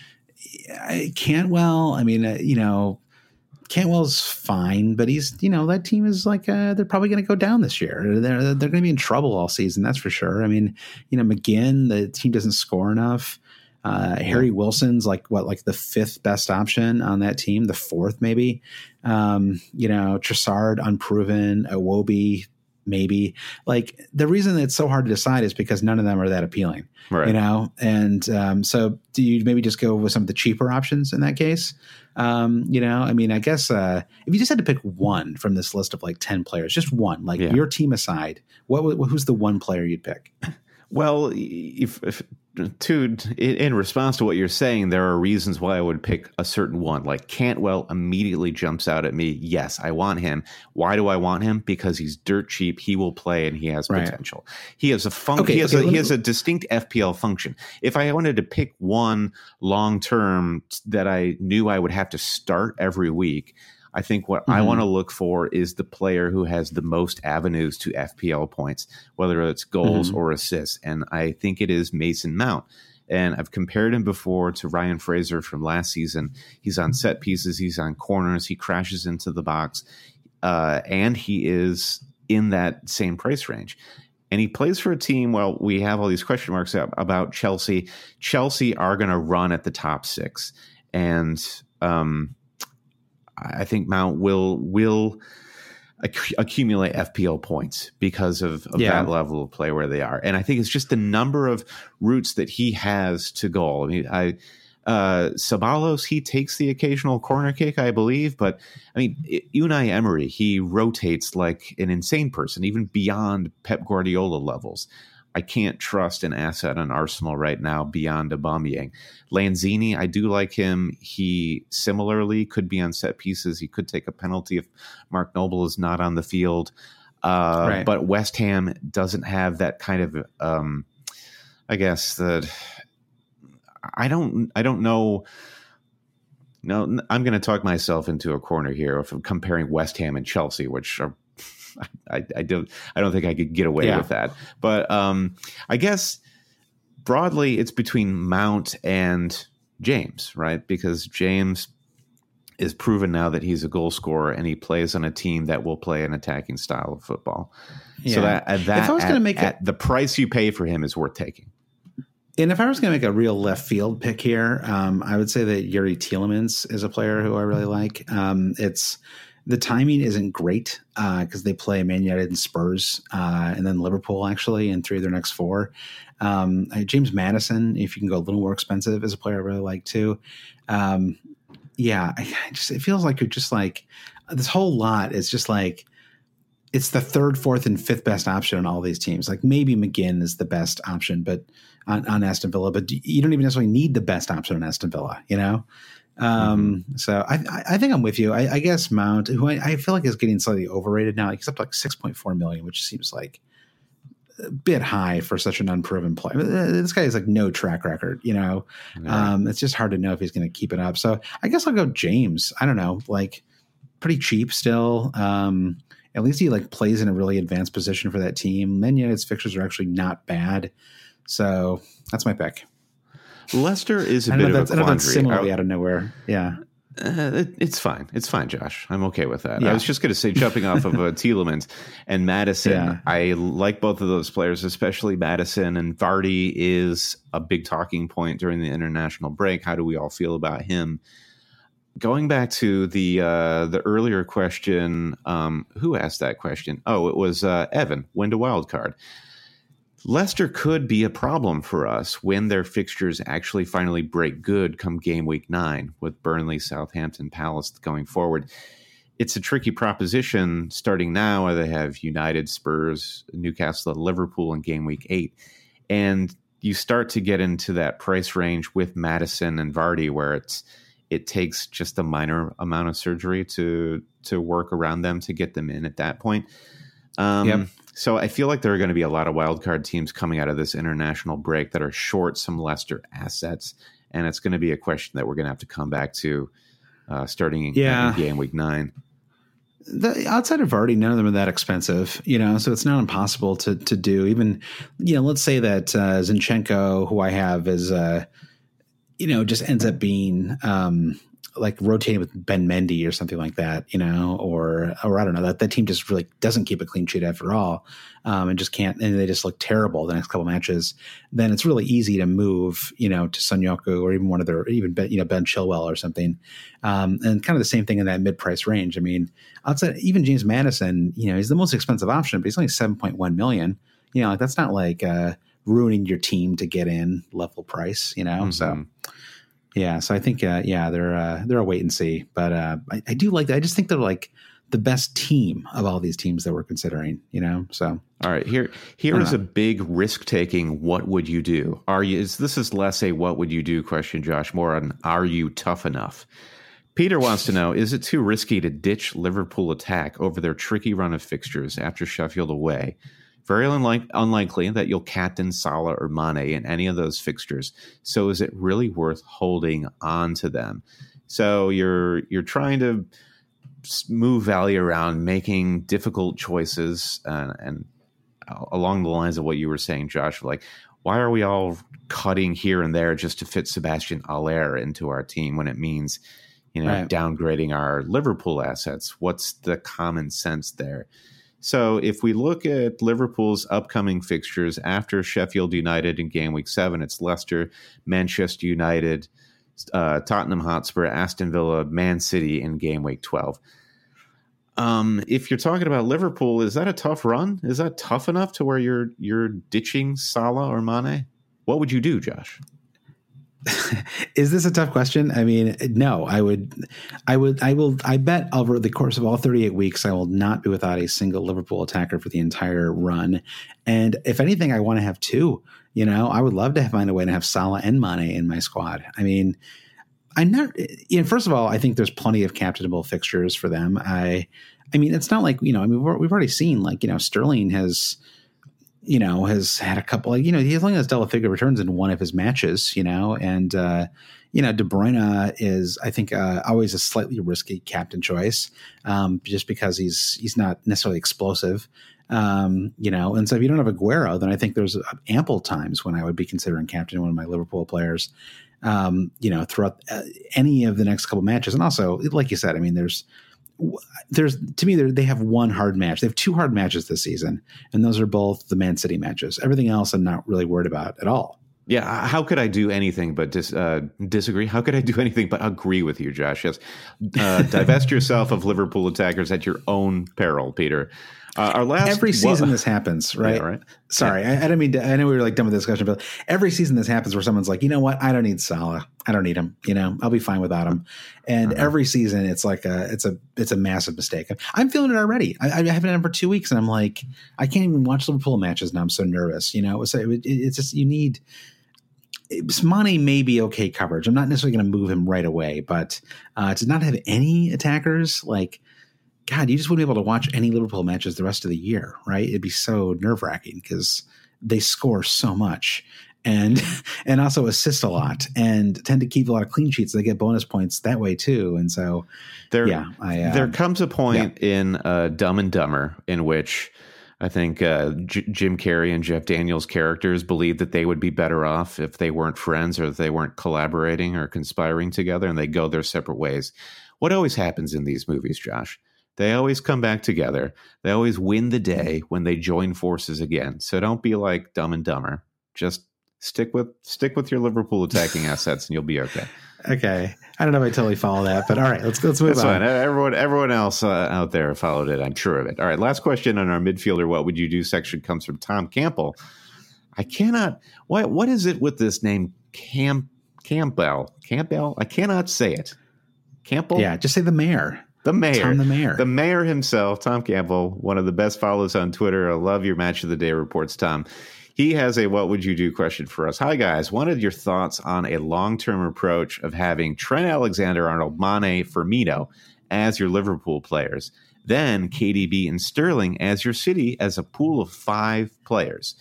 Speaker 3: Cantwell, I mean, uh, you know, Cantwell's fine, but he's, you know, that team is like, uh, they're probably going to go down this year. They're, they're going to be in trouble all season. That's for sure. I mean, you know, McGinn, the team doesn't score enough. Uh, Harry Wilson's like what, like the fifth best option on that team, the fourth maybe. Um, you know, Trossard unproven, Iwobi maybe. Like the reason it's so hard to decide is because none of them are that appealing,
Speaker 2: right.
Speaker 3: you know. And um, so, do you maybe just go with some of the cheaper options in that case? Um, you know, I mean, I guess uh, if you just had to pick one from this list of like ten players, just one, like yeah. your team aside, what who's the one player you'd pick?
Speaker 2: Well, if, if to in response to what you're saying, there are reasons why I would pick a certain one. Like Cantwell immediately jumps out at me. Yes, I want him. Why do I want him? Because he's dirt cheap. He will play and he has right. potential. He has a fun- okay, he has okay, a, he me- has a distinct F P L function. If I wanted to pick one long term that I knew I would have to start every week, I think what mm-hmm. I want to look for is the player who has the most avenues to F P L points, whether it's goals mm-hmm. or assists. And I think it is Mason Mount. And I've compared him before to Ryan Fraser from last season. He's on set pieces. He's on corners. He crashes into the box. Uh, and he is in that same price range. And he plays for a team, well, we have all these question marks about Chelsea. Chelsea are going to run at the top six. And um I think Mount will will acc- accumulate F P L points because of, of yeah. that level of play where they are. And I think it's just the number of routes that he has to goal. I mean, I uh, Ceballos, he takes the occasional corner kick, I believe. But, I mean, Unai Emery, he rotates like an insane person, even beyond Pep Guardiola levels. I can't trust an asset on Arsenal right now beyond Aubameyang. Lanzini, I do like him. He similarly could be on set pieces. He could take a penalty if Mark Noble is not on the field. Uh, right. But West Ham doesn't have that kind of, um, I guess that I don't, I don't know. No, I'm going to talk myself into a corner here of comparing West Ham and Chelsea, which are I, I don't I don't think I could get away yeah. with that. But um, I guess broadly it's between Mount and James, right? Because James is proven now that he's a goal scorer and he plays on a team that will play an attacking style of football. Yeah. So that, uh, that
Speaker 3: if I was going to make
Speaker 2: at, the price you pay for him is worth taking.
Speaker 3: And if I was going to make a real left field pick here, um, I would say that Yuri Tielemans is a player who I really like. Um, it's The timing isn't great because uh, they play Man United and Spurs uh, and then Liverpool, actually, in three of their next four. Um, James Maddison, if you can go a little more expensive, is a player I really like too. Um, yeah, I just, it feels like you're just like this whole lot is just like it's the third, fourth, and fifth best option on all these teams. Like maybe McGinn is the best option, but on, on Aston Villa, but you don't even necessarily need the best option on Aston Villa, you know? Um, mm-hmm. So I, I think I'm with you. I, I guess Mount, who I, I feel like is getting slightly overrated now, he's up to like six point four million, which seems like a bit high for such an unproven player. This guy has like no track record, you know, yeah. um, it's just hard to know if he's going to keep it up. So I guess I'll go James. I don't know, like pretty cheap still. Um, at least he like plays in a really advanced position for that team. Man United's fixtures are actually not bad. So that's my pick.
Speaker 2: Leicester is a bit of a quandary. I know that's
Speaker 3: similarly out of nowhere. Yeah.
Speaker 2: Uh, it, it's fine. It's fine, Josh. I'm okay with that. Yeah. I was just going to say, jumping off of uh, Tielemans and Maddison, yeah. I like both of those players, especially Maddison. And Vardy is a big talking point during the international break. How do we all feel about him? Going back to the uh, the earlier question, um, who asked that question? Oh, it was uh, Evan. When to wildcard? Leicester could be a problem for us when their fixtures actually finally break good come game week nine with Burnley, Southampton, Palace going forward. It's a tricky proposition starting now where they have United, Spurs, Newcastle, Liverpool in game week eight. And you start to get into that price range with Maddison and Vardy where it's it takes just a minor amount of surgery to to work around them to get them in at that point. Um, yep. So I feel like there are going to be a lot of wildcard teams coming out of this international break that are short some Leicester assets, and it's going to be a question that we're going to have to come back to uh, starting in,
Speaker 3: yeah.
Speaker 2: in game week nine.
Speaker 3: The, outside of Vardy, none of them are that expensive, you know, so it's not impossible to to do. Even, you know, let's say that uh, Zinchenko, who I have, is, uh, you know, just ends up being um, like rotating with Ben Mendy or something like that, you know, or, or I don't know, that, that team just really doesn't keep a clean sheet after all, um, and just can't, and they just look terrible the next couple matches. Then it's really easy to move, you know, to Sonyoku or even one of their, even, you know, Ben Chilwell or something. Um, and kind of the same thing in that mid-price range. I mean, outside, even James Maddison, you know, he's the most expensive option, but he's only seven point one million. You know, like that's not like uh, ruining your team to get in level price, you know, mm-hmm. so. Yeah, so I think, uh, yeah, they're uh, they're a wait and see, but uh, I, I do like that. I just think they're like the best team of all these teams that we're considering, you know? So,
Speaker 2: all right, here, here is know. a big risk taking. What would you do? Are you, is this is less a what would you do question, Josh, more on, are you tough enough? Peter wants to know, is it too risky to ditch Liverpool attack over their tricky run of fixtures after Sheffield away? Very unlike, unlikely that you'll captain Salah or Mane in any of those fixtures. So is it really worth holding on to them? So you're you're trying to move value around, making difficult choices, uh, and along the lines of what you were saying, Josh, like, why are we all cutting here and there just to fit Sebastian Haller into our team when it means, you know, right. downgrading our Liverpool assets? What's the common sense there? So if we look at Liverpool's upcoming fixtures after Sheffield United in game week seven, it's Leicester, Manchester United, uh, Tottenham Hotspur, Aston Villa, Man City in game week twelve. Um, if you're talking about Liverpool, is that a tough run? Is that tough enough to where you're you're ditching Salah or Mane? What would you do, Josh?
Speaker 3: Is this a tough question? I mean, no, I would, I would, I will, I bet over the course of all thirty-eight weeks, I will not be without a single Liverpool attacker for the entire run. And if anything, I want to have two, you know, I would love to find a way to have Salah and Mane in my squad. I mean, I'm not, you know, first of all, I think there's plenty of captainable fixtures for them. I, I mean, it's not like, you know, I mean, we've, we've already seen, like, you know, Sterling has, you know, has had a couple, like, you know, he only has double figure returns in one of his matches, you know, and, uh, you know, De Bruyne is, I think, uh, always a slightly risky captain choice, um, just because he's, he's not necessarily explosive, um, you know, and so if you don't have Aguero, then I think there's ample times when I would be considering captaining one of my Liverpool players, um, you know, throughout uh, any of the next couple matches. And also, like you said, I mean, there's, There's to me, they have one hard match. They have two hard matches this season, and those are both the Man City matches. Everything else, I'm not really worried about at all.
Speaker 2: Yeah, how could I do anything but dis, uh, disagree? How could I do anything but agree with you, Josh? Yes, uh, divest yourself of Liverpool attackers at your own peril, Peter. Uh, our last
Speaker 3: every season
Speaker 2: well,
Speaker 3: this happens, right?
Speaker 2: Yeah, right.
Speaker 3: Sorry, yeah. I, I don't mean to, I know we were like done with the discussion, but every season this happens where someone's like, you know what, I don't need Salah, I don't need him. You know, I'll be fine without him. And uh-huh. every season, it's like a, it's a, it's a massive mistake. I'm feeling it already. I, I haven't had him for two weeks, and I'm like, I can't even watch Liverpool matches now. I'm so nervous. You know, so it, it, it's just you need. Mane may be okay coverage. I'm not necessarily going to move him right away, but uh, to not have any attackers, like. God, you just wouldn't be able to watch any Liverpool matches the rest of the year, right? It'd be so nerve wracking because they score so much and and also assist a lot and tend to keep a lot of clean sheets. So they get bonus points that way too. And so,
Speaker 2: there,
Speaker 3: yeah, I, uh,
Speaker 2: there comes a point yeah. in uh, Dumb and Dumber in which I think uh, J- Jim Carrey and Jeff Daniels' characters believed that they would be better off if they weren't friends or if they weren't collaborating or conspiring together, and they go their separate ways. What always happens in these movies, Josh? They always come back together. They always win the day when they join forces again. So don't be like Dumb and Dumber. Just stick with stick with your Liverpool attacking assets, and you'll be okay.
Speaker 3: Okay, I don't know if I totally follow that, but all right, let's let's move
Speaker 2: That's
Speaker 3: on.
Speaker 2: Fine. Everyone everyone else uh, out there followed it. I'm sure of it. All right, last question on our midfielder "What would you do?" section comes from Tom Campbell. I cannot. What what is it with this name Camp Campbell Campbell? I cannot say it. Campbell.
Speaker 3: Yeah, just say the mayor.
Speaker 2: The mayor,
Speaker 3: Tom the mayor,
Speaker 2: the mayor himself, Tom Campbell, one of the best follows on Twitter. I love your match of the day reports, Tom. He has a what would you do question for us. Hi, guys. Wanted your thoughts on a long-term approach of having Trent Alexander-Arnold, Mane, Firmino as your Liverpool players, then K D B and Sterling as your City as a pool of five players.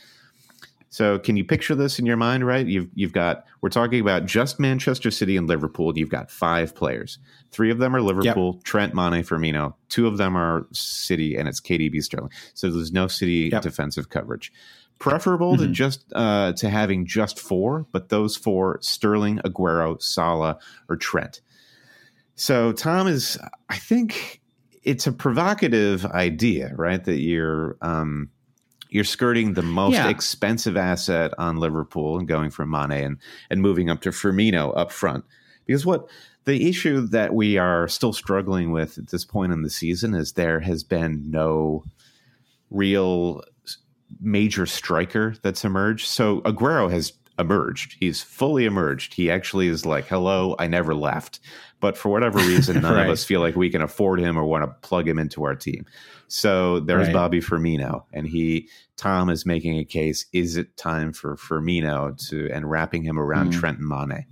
Speaker 2: So can you picture this in your mind, right? You've you've got, we're talking about just Manchester City and Liverpool. You've got five players. Three of them are Liverpool, yep. Trent, Mane, Firmino. Two of them are City, and it's K D B, Sterling. So there's no City yep. defensive coverage. Preferable mm-hmm. to just uh, to having just four, but those four, Sterling, Aguero, Salah, or Trent. So Tom is, I think it's a provocative idea, right? That you're... Um, You're skirting the most yeah. expensive asset on Liverpool and going from Mane and, and moving up to Firmino up front. Because what the issue that we are still struggling with at this point in the season is there has been no real major striker that's emerged. So Aguero has emerged. He's fully emerged. He actually is like, hello, I never left. But for whatever reason, none
Speaker 3: right.
Speaker 2: of us feel like we can afford him or want to plug him into our team. So there's
Speaker 3: right.
Speaker 2: Bobby Firmino, and he, Tom is making a case. Is it time for Firmino to, and wrapping him around mm. Trent and Mane?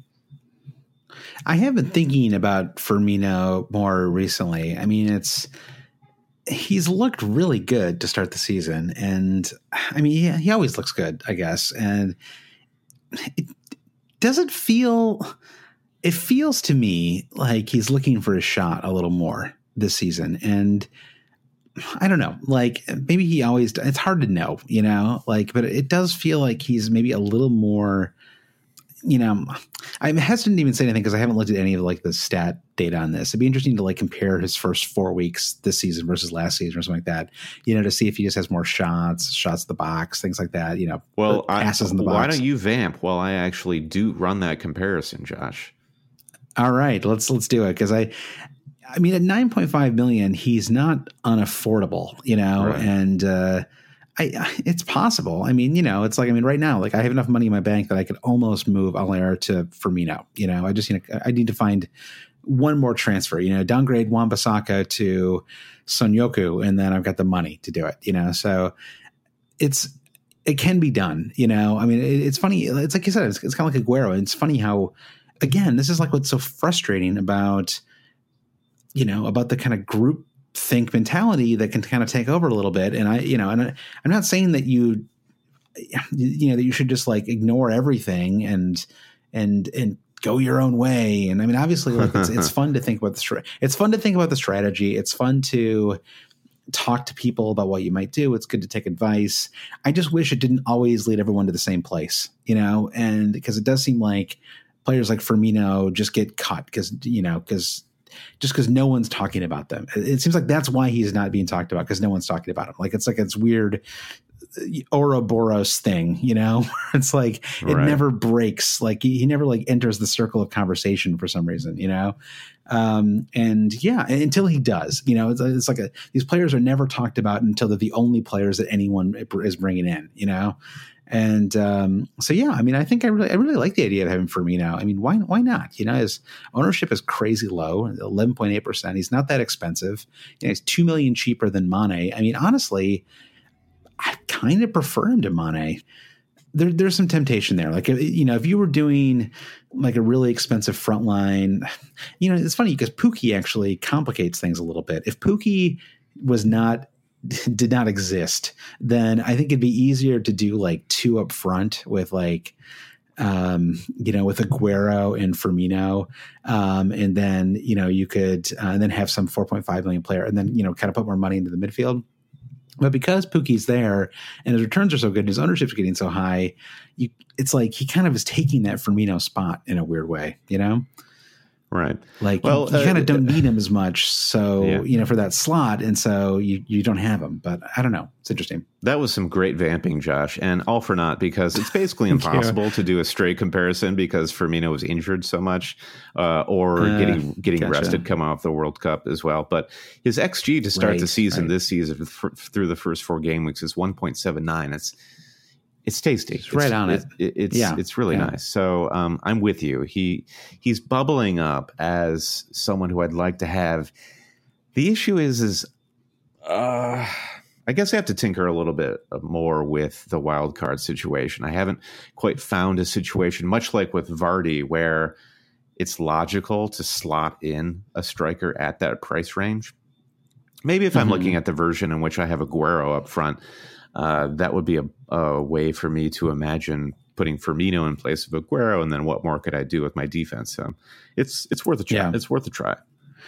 Speaker 3: I have been thinking about Firmino more recently. I mean, it's, he's looked really good to start the season. And I mean, he, he always looks good, I guess. And it doesn't feel, it feels to me like he's looking for a shot a little more this season. And I don't know, like maybe he always, it's hard to know, you know, like, but it does feel like he's maybe a little more, you know, I'm hesitant to even say anything because I haven't looked at any of like the stat data on this. It'd be interesting to like compare his first four weeks this season versus last season or something like that, you know, to see if he just has more shots, shots the box, things like that, you know,
Speaker 2: well,
Speaker 3: passes
Speaker 2: I,
Speaker 3: in the box.
Speaker 2: Why don't you vamp while I actually do run that comparison, Josh?
Speaker 3: All right, let's, let's do it. Cause I, I mean, at nine point five million, he's not unaffordable, you know, right. and, uh, I, it's possible. I mean, you know, it's like, I mean, right now, like I have enough money in my bank that I could almost move Allaire to Firmino. You know, I just, you know, I need to find one more transfer, you know, downgrade Wan-Bissaka to Son Yoku, and then I've got the money to do it, you know? So it's, it can be done, you know? I mean, it, it's funny. It's like you said, it's, it's kind of like Aguero. And it's funny how, again, this is like what's so frustrating about, you know, about the kind of group think mentality that can kind of take over a little bit. And I, you know, and I, I'm not saying that you, you know, that you should just like ignore everything and, and, and go your own way. And I mean, obviously like it's, it's fun to think about the, it's fun to think about the strategy. It's fun to talk to people about what you might do. It's good to take advice. I just wish it didn't always lead everyone to the same place, you know, and because it does seem like players like Firmino just get cut because, you know, because just because no one's talking about them. It seems like that's why he's not being talked about, because no one's talking about him. Like it's like it's weird Ouroboros thing, you know? It's like it right. never breaks. Like he, he never like enters the circle of conversation for some reason, you know? Um, and yeah, until he does, you know, it's, it's like a, these players are never talked about until they're the only players that anyone is bringing in, you know? And um, so, yeah, I mean, I think I really, I really like the idea of having Firmino. I mean, why, why not? You know, his ownership is crazy low, eleven point eight percent. He's not that expensive. You know, he's two million cheaper than Mane. I mean, honestly, I kind of prefer him to Mane. There, there's some temptation there. Like, you know, if you were doing like a really expensive front line, you know, it's funny because Pukki actually complicates things a little bit. If Pukki was not did not exist, then I think it'd be easier to do like two up front with like, um, you know, with Aguero and Firmino. Um, and then, you know, you could, uh, and then have some four point five million player and then, you know, kind of put more money into the midfield. But because Pukki's there and his returns are so good and his ownership's getting so high, you, it's like he kind of is taking that Firmino spot in a weird way, you know?
Speaker 2: Right.
Speaker 3: Like
Speaker 2: well,
Speaker 3: you, you
Speaker 2: uh,
Speaker 3: kind of don't need him as much. So,
Speaker 2: yeah.
Speaker 3: you know, for that slot. And so you, you don't have him, but I don't know. It's interesting.
Speaker 2: That was some great vamping, Josh, and all for naught, because it's basically impossible to do a straight comparison because Firmino was injured so much uh, or uh, getting getting gotcha. rested coming off the World Cup as well. But his X G to start
Speaker 3: right,
Speaker 2: the season
Speaker 3: right.
Speaker 2: this season f- through the first four game weeks is one point seven nine. It's It's tasty.
Speaker 3: It's right on it.
Speaker 2: it it's
Speaker 3: yeah.
Speaker 2: it's really
Speaker 3: yeah.
Speaker 2: nice. So um, I'm with you. He he's bubbling up as someone who I'd like to have. The issue is, is uh, I guess I have to tinker a little bit more with the wild card situation. I haven't quite found a situation, much like with Vardy, where it's logical to slot in a striker at that price range. Maybe if mm-hmm. I'm looking at the version in which I have Aguero up front, uh, that would be a, a way for me to imagine putting Firmino in place of Aguero, and then what more could I do with my defense? So it's it's worth a try. Yeah. It's worth a try.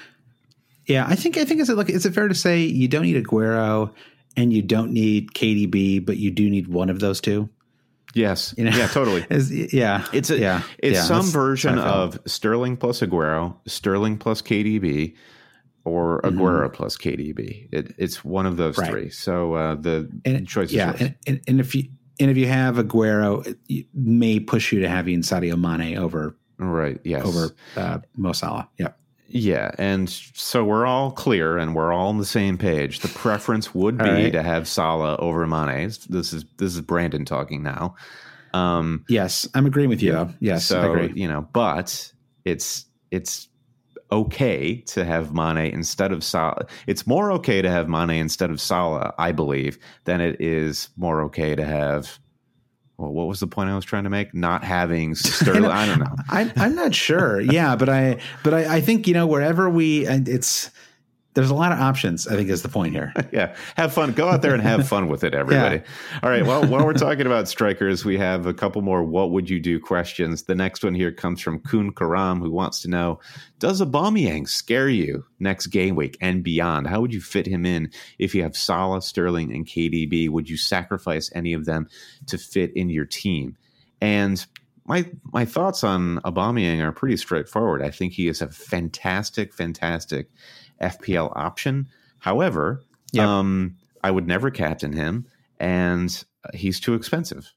Speaker 3: Yeah, I think I think is it like is it fair to say you don't need Aguero and you don't need K D B, but you do need one of those two?
Speaker 2: Yes.
Speaker 3: You know?
Speaker 2: Yeah, totally.
Speaker 3: Is, yeah.
Speaker 2: It's a,
Speaker 3: yeah.
Speaker 2: It's
Speaker 3: yeah,
Speaker 2: some version of Sterling plus Aguero, Sterling plus K D B, or Aguero mm-hmm. plus K D B. It, it's one of those right. three. So uh, the
Speaker 3: and,
Speaker 2: choice is
Speaker 3: yeah,
Speaker 2: yours.
Speaker 3: And, and, and if you and if you have Aguero, it may push you to having Sadio Mane over
Speaker 2: right. Yes.
Speaker 3: over uh, Mo Salah. Yeah.
Speaker 2: Yeah, and so we're all clear and we're all on the same page. The preference would be right. to have Salah over Mane. This is this is Brandon talking now. Um,
Speaker 3: yes, I'm agreeing with you. Yeah. Yes,
Speaker 2: so,
Speaker 3: I agree.
Speaker 2: You know, but it's it's okay to have Mane instead of Salah. It's more okay to have Mane instead of Salah, I believe, than it is more okay to have. Well, what was the point I was trying to make? Not having Sterling. I don't know.
Speaker 3: I, I'm not sure. Yeah, but I, but I, I think, you know, wherever we, and it's, there's a lot of options, I think, is the point here.
Speaker 2: Yeah. Have fun. Go out there and have fun with it, everybody. Yeah. All right. Well, while we're talking about strikers, we have a couple more what would you do questions. The next one here comes from Kun Karam, who wants to know, does Aubameyang scare you next game week and beyond? How would you fit him in if you have Salah, Sterling, and K D B? Would you sacrifice any of them to fit in your team? And my my thoughts on Aubameyang are pretty straightforward. I think he is a fantastic, fantastic F P L option. However, yep. um, I would never captain him, and he's too expensive.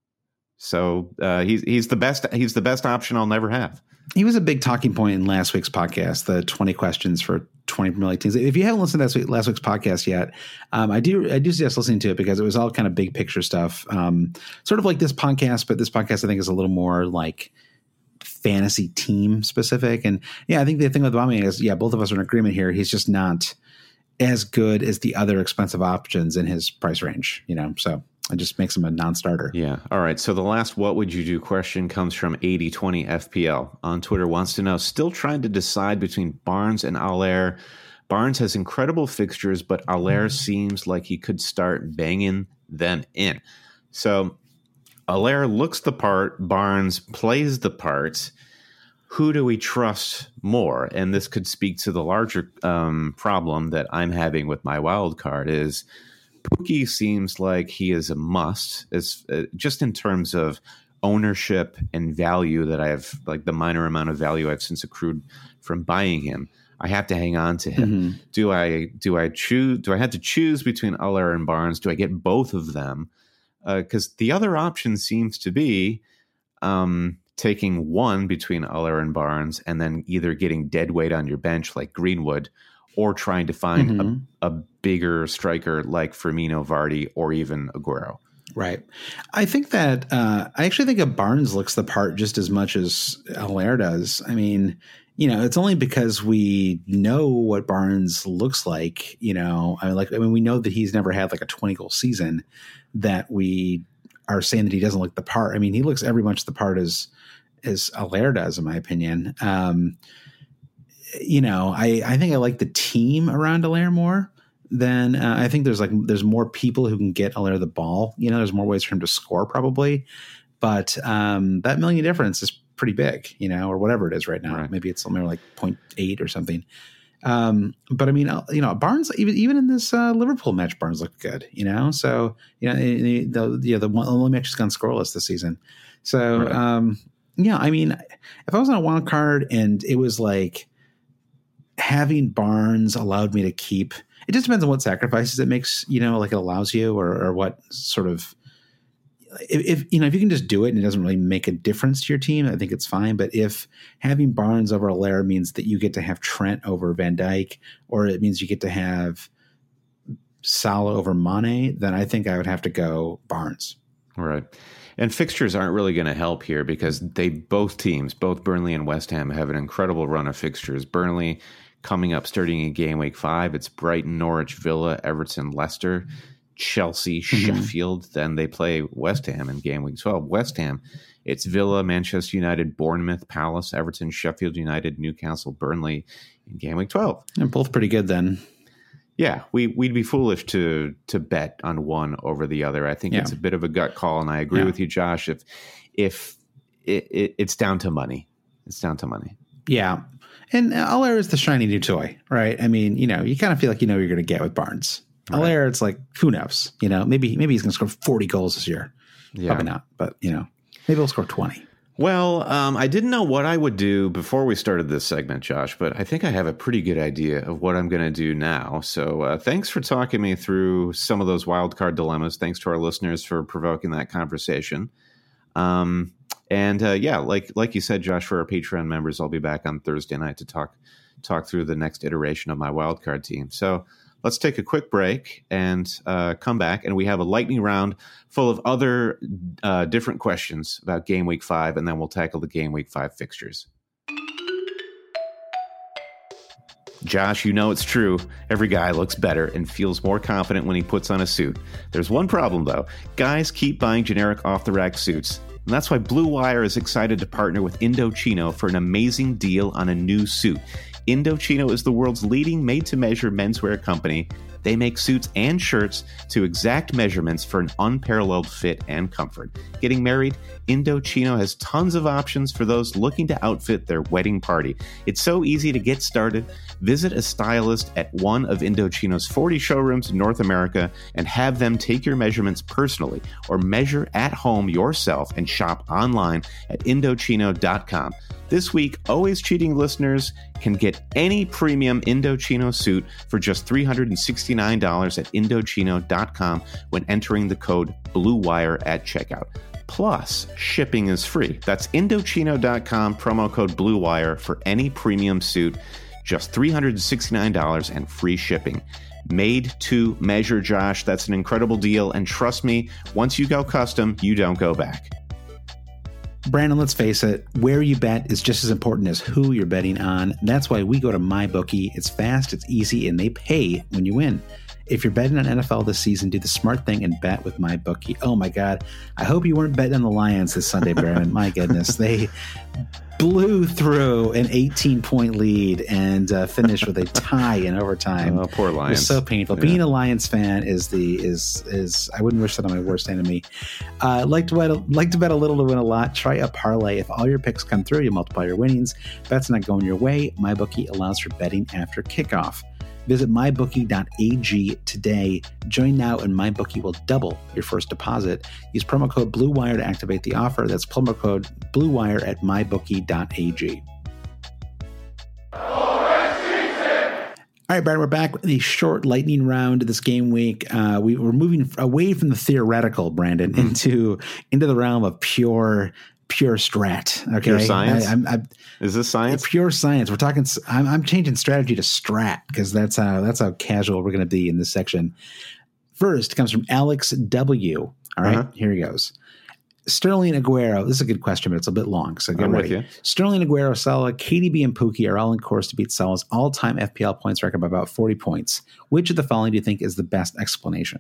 Speaker 2: So uh, he's he's the best he's the best option I'll never have.
Speaker 3: He was a big talking point in last week's podcast, the twenty questions for twenty Premier League teams. If you haven't listened to last, week, last week's podcast yet, um, I do I do suggest listening to it because it was all kind of big picture stuff, um, sort of like this podcast. But this podcast, I think, is a little more like fantasy team specific. And yeah, I think the thing with Aubameyang is, yeah, both of us are in agreement here. He's just not as good as the other expensive options in his price range, you know, so it just makes him a non-starter.
Speaker 2: Yeah. All right. So the last what would you do question comes from eighty twenty F P L on Twitter. Wants to know, still trying to decide between Barnes and Haller. Barnes has incredible fixtures, but Haller seems like he could start banging them in. So Haller looks the part, Barnes plays the part. Who do we trust more? And this could speak to the larger um, problem that I'm having with my wild card is Pukki seems like he is a must, as uh, just in terms of ownership and value that I have, like the minor amount of value I've since accrued from buying him. I have to hang on to him. Mm-hmm. Do I do I choose? Do I have to choose between Haller and Barnes? Do I get both of them? Because uh, the other option seems to be um, taking one between Haller and Barnes and then either getting dead weight on your bench like Greenwood or trying to find mm-hmm. a, a bigger striker like Firmino, Vardy, or even Aguero.
Speaker 3: Right. I think that uh, I actually think that Barnes looks the part just as much as Haller does. I mean, you know, it's only because we know what Barnes looks like, you know, I mean, like, I mean, we know that he's never had like a twenty goal season that we are saying that he doesn't look the part. I mean, he looks every much the part as, as Haller does, in my opinion. Um, you know, I, I think I like the team around Haller more than uh, I think there's like, there's more people who can get Haller the ball. You know, there's more ways for him to score probably, but um, that million difference is pretty big, you know, or whatever it is right now. Right. Maybe it's something like zero point eight or something. Um, but I mean, you know, Barnes, even, even in this uh, Liverpool match, Barnes looked good, you know? So, you know, the, the, yeah, the one, only match has gone scoreless this season. So, right. um, yeah, I mean, if I was on a wild card and it was like having Barnes allowed me to keep, it just depends on what sacrifices it makes, you know, like it allows you or, or what sort of, If, if you know if you can just do it and it doesn't really make a difference to your team, I think it's fine. But if having Barnes over Haller means that you get to have Trent over Van Dijk, or it means you get to have Salah over Mane, then I think I would have to go Barnes.
Speaker 2: Right. And fixtures aren't really going to help here because they both teams, both Burnley and West Ham, have an incredible run of fixtures. Burnley coming up starting in game week five. It's Brighton, Norwich, Villa, Everton, Leicester, Chelsea, mm-hmm. Sheffield. Then they play West Ham in game week twelve. West Ham, it's Villa, Manchester United, Bournemouth, Palace, Everton, Sheffield United, Newcastle, Burnley in game week twelve.
Speaker 3: And both pretty good then.
Speaker 2: Yeah, we, we'd be foolish to to bet on one over the other. I think yeah. it's a bit of a gut call, and I agree yeah. with you, Josh. If if it, it, it's down to money, it's down to money.
Speaker 3: Yeah, and Haller is the shiny new toy, right? I mean, you know, you kind of feel like you know what you're going to get with Barnes. Right. Haller, it's like, who knows? You know, maybe maybe he's going to score forty goals this year. Yeah. Probably not, but, you know, maybe he'll score twenty.
Speaker 2: Well, um, I didn't know what I would do before we started this segment, Josh, but I think I have a pretty good idea of what I'm going to do now. So uh, thanks for talking me through some of those wildcard dilemmas. Thanks to our listeners for provoking that conversation. Um, and uh, yeah, like like you said, Josh, for our Patreon members, I'll be back on Thursday night to talk talk through the next iteration of my wildcard team. So let's take a quick break and uh, come back. And we have a lightning round full of other uh, different questions about Game Week five, and then we'll tackle the Game Week five fixtures. Josh, you know it's true. Every guy looks better and feels more confident when he puts on a suit. There's one problem, though. Guys keep buying generic off-the-rack suits. And that's why Blue Wire is excited to partner with Indochino for an amazing deal on a new suit. Indochino is the world's leading made-to-measure menswear company. They make suits and shirts to exact measurements for an unparalleled fit and comfort. Getting married? Indochino has tons of options for those looking to outfit their wedding party. It's so easy to get started. Visit a stylist at one of Indochino's forty showrooms in North America and have them take your measurements personally, or measure at home yourself and shop online at Indochino dot com. This week, Always Cheating listeners can get any premium Indochino suit for just three hundred sixty-nine dollars at Indochino dot com when entering the code BLUEWIRE at checkout. Plus, shipping is free. That's Indochino dot com, promo code BLUEWIRE for any premium suit, just three hundred sixty-nine dollars and free shipping. Made to measure, Josh. That's an incredible deal. And trust me, once you go custom, you don't go back.
Speaker 3: Brandon, let's face it, where you bet is just as important as who you're betting on. That's why we go to MyBookie. It's fast, it's easy, and they pay when you win. If you're betting on N F L this season, do the smart thing and bet with MyBookie. Oh my God. I hope you weren't betting on the Lions this Sunday, Brandon. My goodness. They blew through an eighteen-point lead and uh, finished with a tie in overtime.
Speaker 2: Oh, poor Lions.
Speaker 3: It was so painful. Yeah. Being a Lions fan is the is is I wouldn't wish that on my worst enemy. Uh, like to bet like to bet a little to win a lot. Try a parlay. If all your picks come through, you multiply your winnings. Bet's not going your way. MyBookie allows for betting after kickoff. Visit my bookie dot a g today. Join now and MyBookie will double your first deposit. Use promo code BLUEWIRE to activate the offer. That's promo code BLUEWIRE at my bookie dot a g. All right, Brad, we're back with a short lightning round of this game week. Uh, we were moving away from the theoretical, Brandon, mm-hmm. into into the realm of pure pure strat. Okay,
Speaker 2: pure science.
Speaker 3: I, I'm, I'm,
Speaker 2: Is this science?
Speaker 3: Pure science. We're talking. I'm, I'm changing strategy to strat because that's how that's how casual we're going to be in this section. First comes from Alex W. All right, uh-huh. Here he goes. Sterling Aguero. This is a good question, but it's a bit long, so get
Speaker 2: I'm
Speaker 3: ready.
Speaker 2: With you.
Speaker 3: Sterling Aguero, Salah, K D B, and Pookie are all in course to beat Salah's all-time F P L points record by about forty points. Which of the following do you think is the best explanation?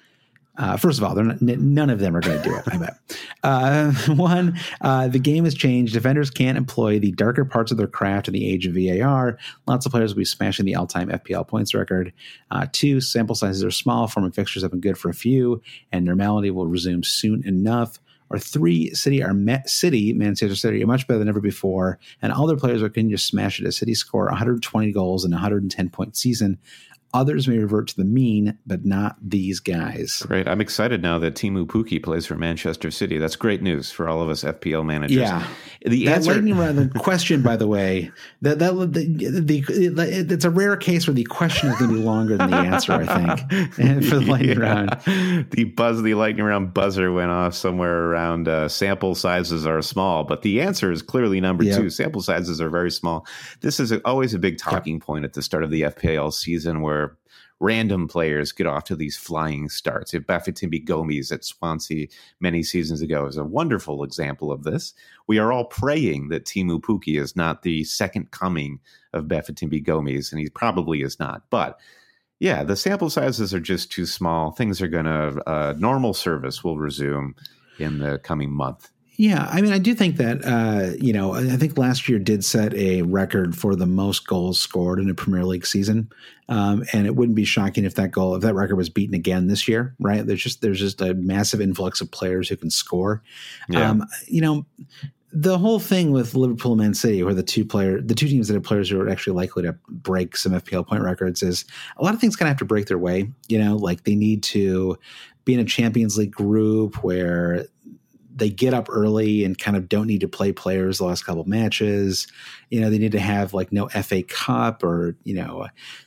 Speaker 3: Uh, first of all, they're not, none of them are going to do it, I bet. Uh, one, uh, the game has changed. Defenders can't employ the darker parts of their craft in the age of V A R. Lots of players will be smashing the all-time F P L points record. Uh, two, sample sizes are small. Form and fixtures have been good for a few, and normality will resume soon enough. Or three, City are Met, City, Manchester City, are much better than ever before, and all their players are going to just smash it as City score one hundred twenty goals in a one hundred ten point season. Others may revert to the mean, but not these guys.
Speaker 2: Right. I'm excited now that Teemu Pukki plays for Manchester City. That's great news for all of us F P L managers.
Speaker 3: Yeah.
Speaker 2: The
Speaker 3: that
Speaker 2: answer,
Speaker 3: lightning round the question, by the way, that that the, the, the it's a rare case where the question is going to be longer than the answer, I think, and for the lightning yeah. round.
Speaker 2: The buzz, the lightning round buzzer went off somewhere around uh, sample sizes are small, but the answer is clearly number yep. two. Sample sizes are very small. This is a, always a big talking yep. point at the start of the F P L season where random players get off to these flying starts. Bafétimbi Gomis at Swansea many seasons ago is a wonderful example of this. We are all praying that Teemu Pukki is not the second coming of Bafétimbi Gomis, and he probably is not. But yeah, the sample sizes are just too small. Things are going to, uh, normal service will resume in the coming month.
Speaker 3: Yeah, I mean, I do think that, uh, you know, I think last year did set a record for the most goals scored in a Premier League season. Um, and it wouldn't be shocking if that goal, if that record was beaten again this year, right? There's just, there's just a massive influx of players who can score. Yeah. Um, you know, the whole thing with Liverpool and Man City, where the two player, the two teams that have players who are actually likely to break some F P L point records, is a lot of things kind of have to break their way. You know, like they need to be in a Champions League group where they get up early and kind of don't need to play players the last couple of matches. You know, they need to have like no F A Cup or, you know,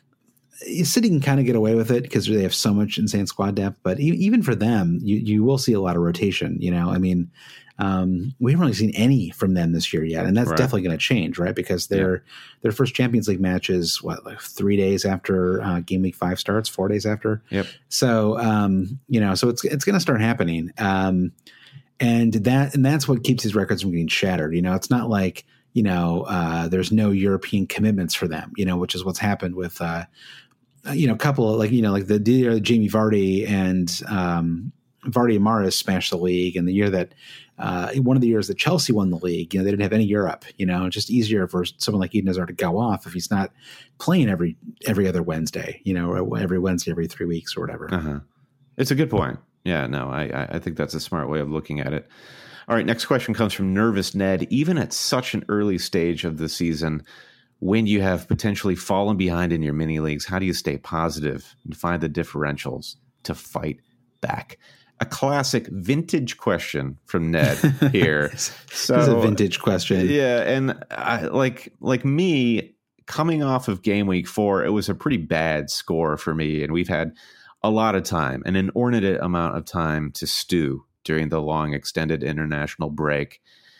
Speaker 3: City can kind of get away with it because they have so much insane squad depth. But e- even for them, you, you will see a lot of rotation. You know, I mean, Um, we haven't really seen any from them this year yet, and that's
Speaker 2: right.
Speaker 3: definitely going to change, right? Because their yeah. their first Champions League match is what, like three days after uh, game week five starts, four days after.
Speaker 2: Yep.
Speaker 3: So um, you know, so it's it's going to start happening, um, and that and that's what keeps these records from getting shattered. You know, it's not like you know uh, there's no European commitments for them. You know, which is what's happened with uh, you know a couple of like you know like the, the Jamie Vardy and um, Vardy and Mahrez smashed the league, and the year that. Uh, one of the years that Chelsea won the league, you know, they didn't have any Europe, you know, it's just easier for someone like Eden Hazard to go off if he's not playing every, every other Wednesday, you know, or every Wednesday, every three weeks or whatever.
Speaker 2: Uh-huh. It's a good point. Yeah, no, I, I think that's a smart way of looking at it. All right. Next question comes from Nervous Ned. Even at such an early stage of the season, when you have potentially fallen behind in your mini leagues, how do you stay positive and find the differentials to fight back? A classic vintage question from Ned here. So
Speaker 3: it's a vintage question.
Speaker 2: Yeah. And I, like, like me coming off of game week four, it was a pretty bad score for me. And we've had a lot of time, an inordinate amount of time to stew during the long extended international break.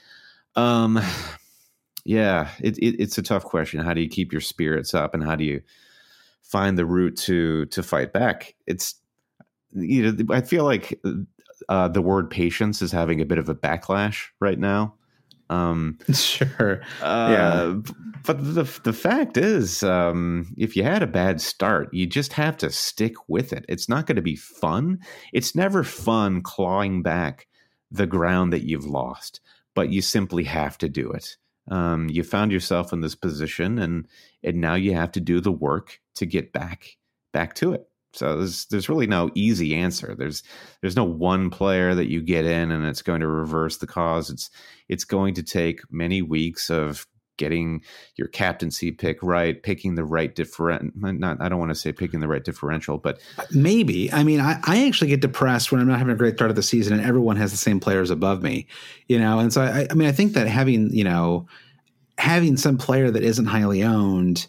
Speaker 2: Um, yeah, it, it, it's a tough question. How do you keep your spirits up and how do you find the route to, to fight back? It's, you know, I feel like uh, the word patience is having a bit of a backlash right now. Um,
Speaker 3: sure.
Speaker 2: Uh, yeah. But the the fact is, um, if you had a bad start, you just have to stick with it. It's not going to be fun. It's never fun clawing back the ground that you've lost, but you simply have to do it. Um, you found yourself in this position, and and now you have to do the work to get back back to it. So there's there's really no easy answer. There's there's no one player that you get in and it's going to reverse the cause. It's it's going to take many weeks of getting your captaincy pick right, picking the right different. Not I don't want to say picking the right differential, but
Speaker 3: maybe. I mean, I, I actually get depressed when I'm not having a great start of the season and everyone has the same players above me, you know. And so I, I mean, I think that having you know having some player that isn't highly owned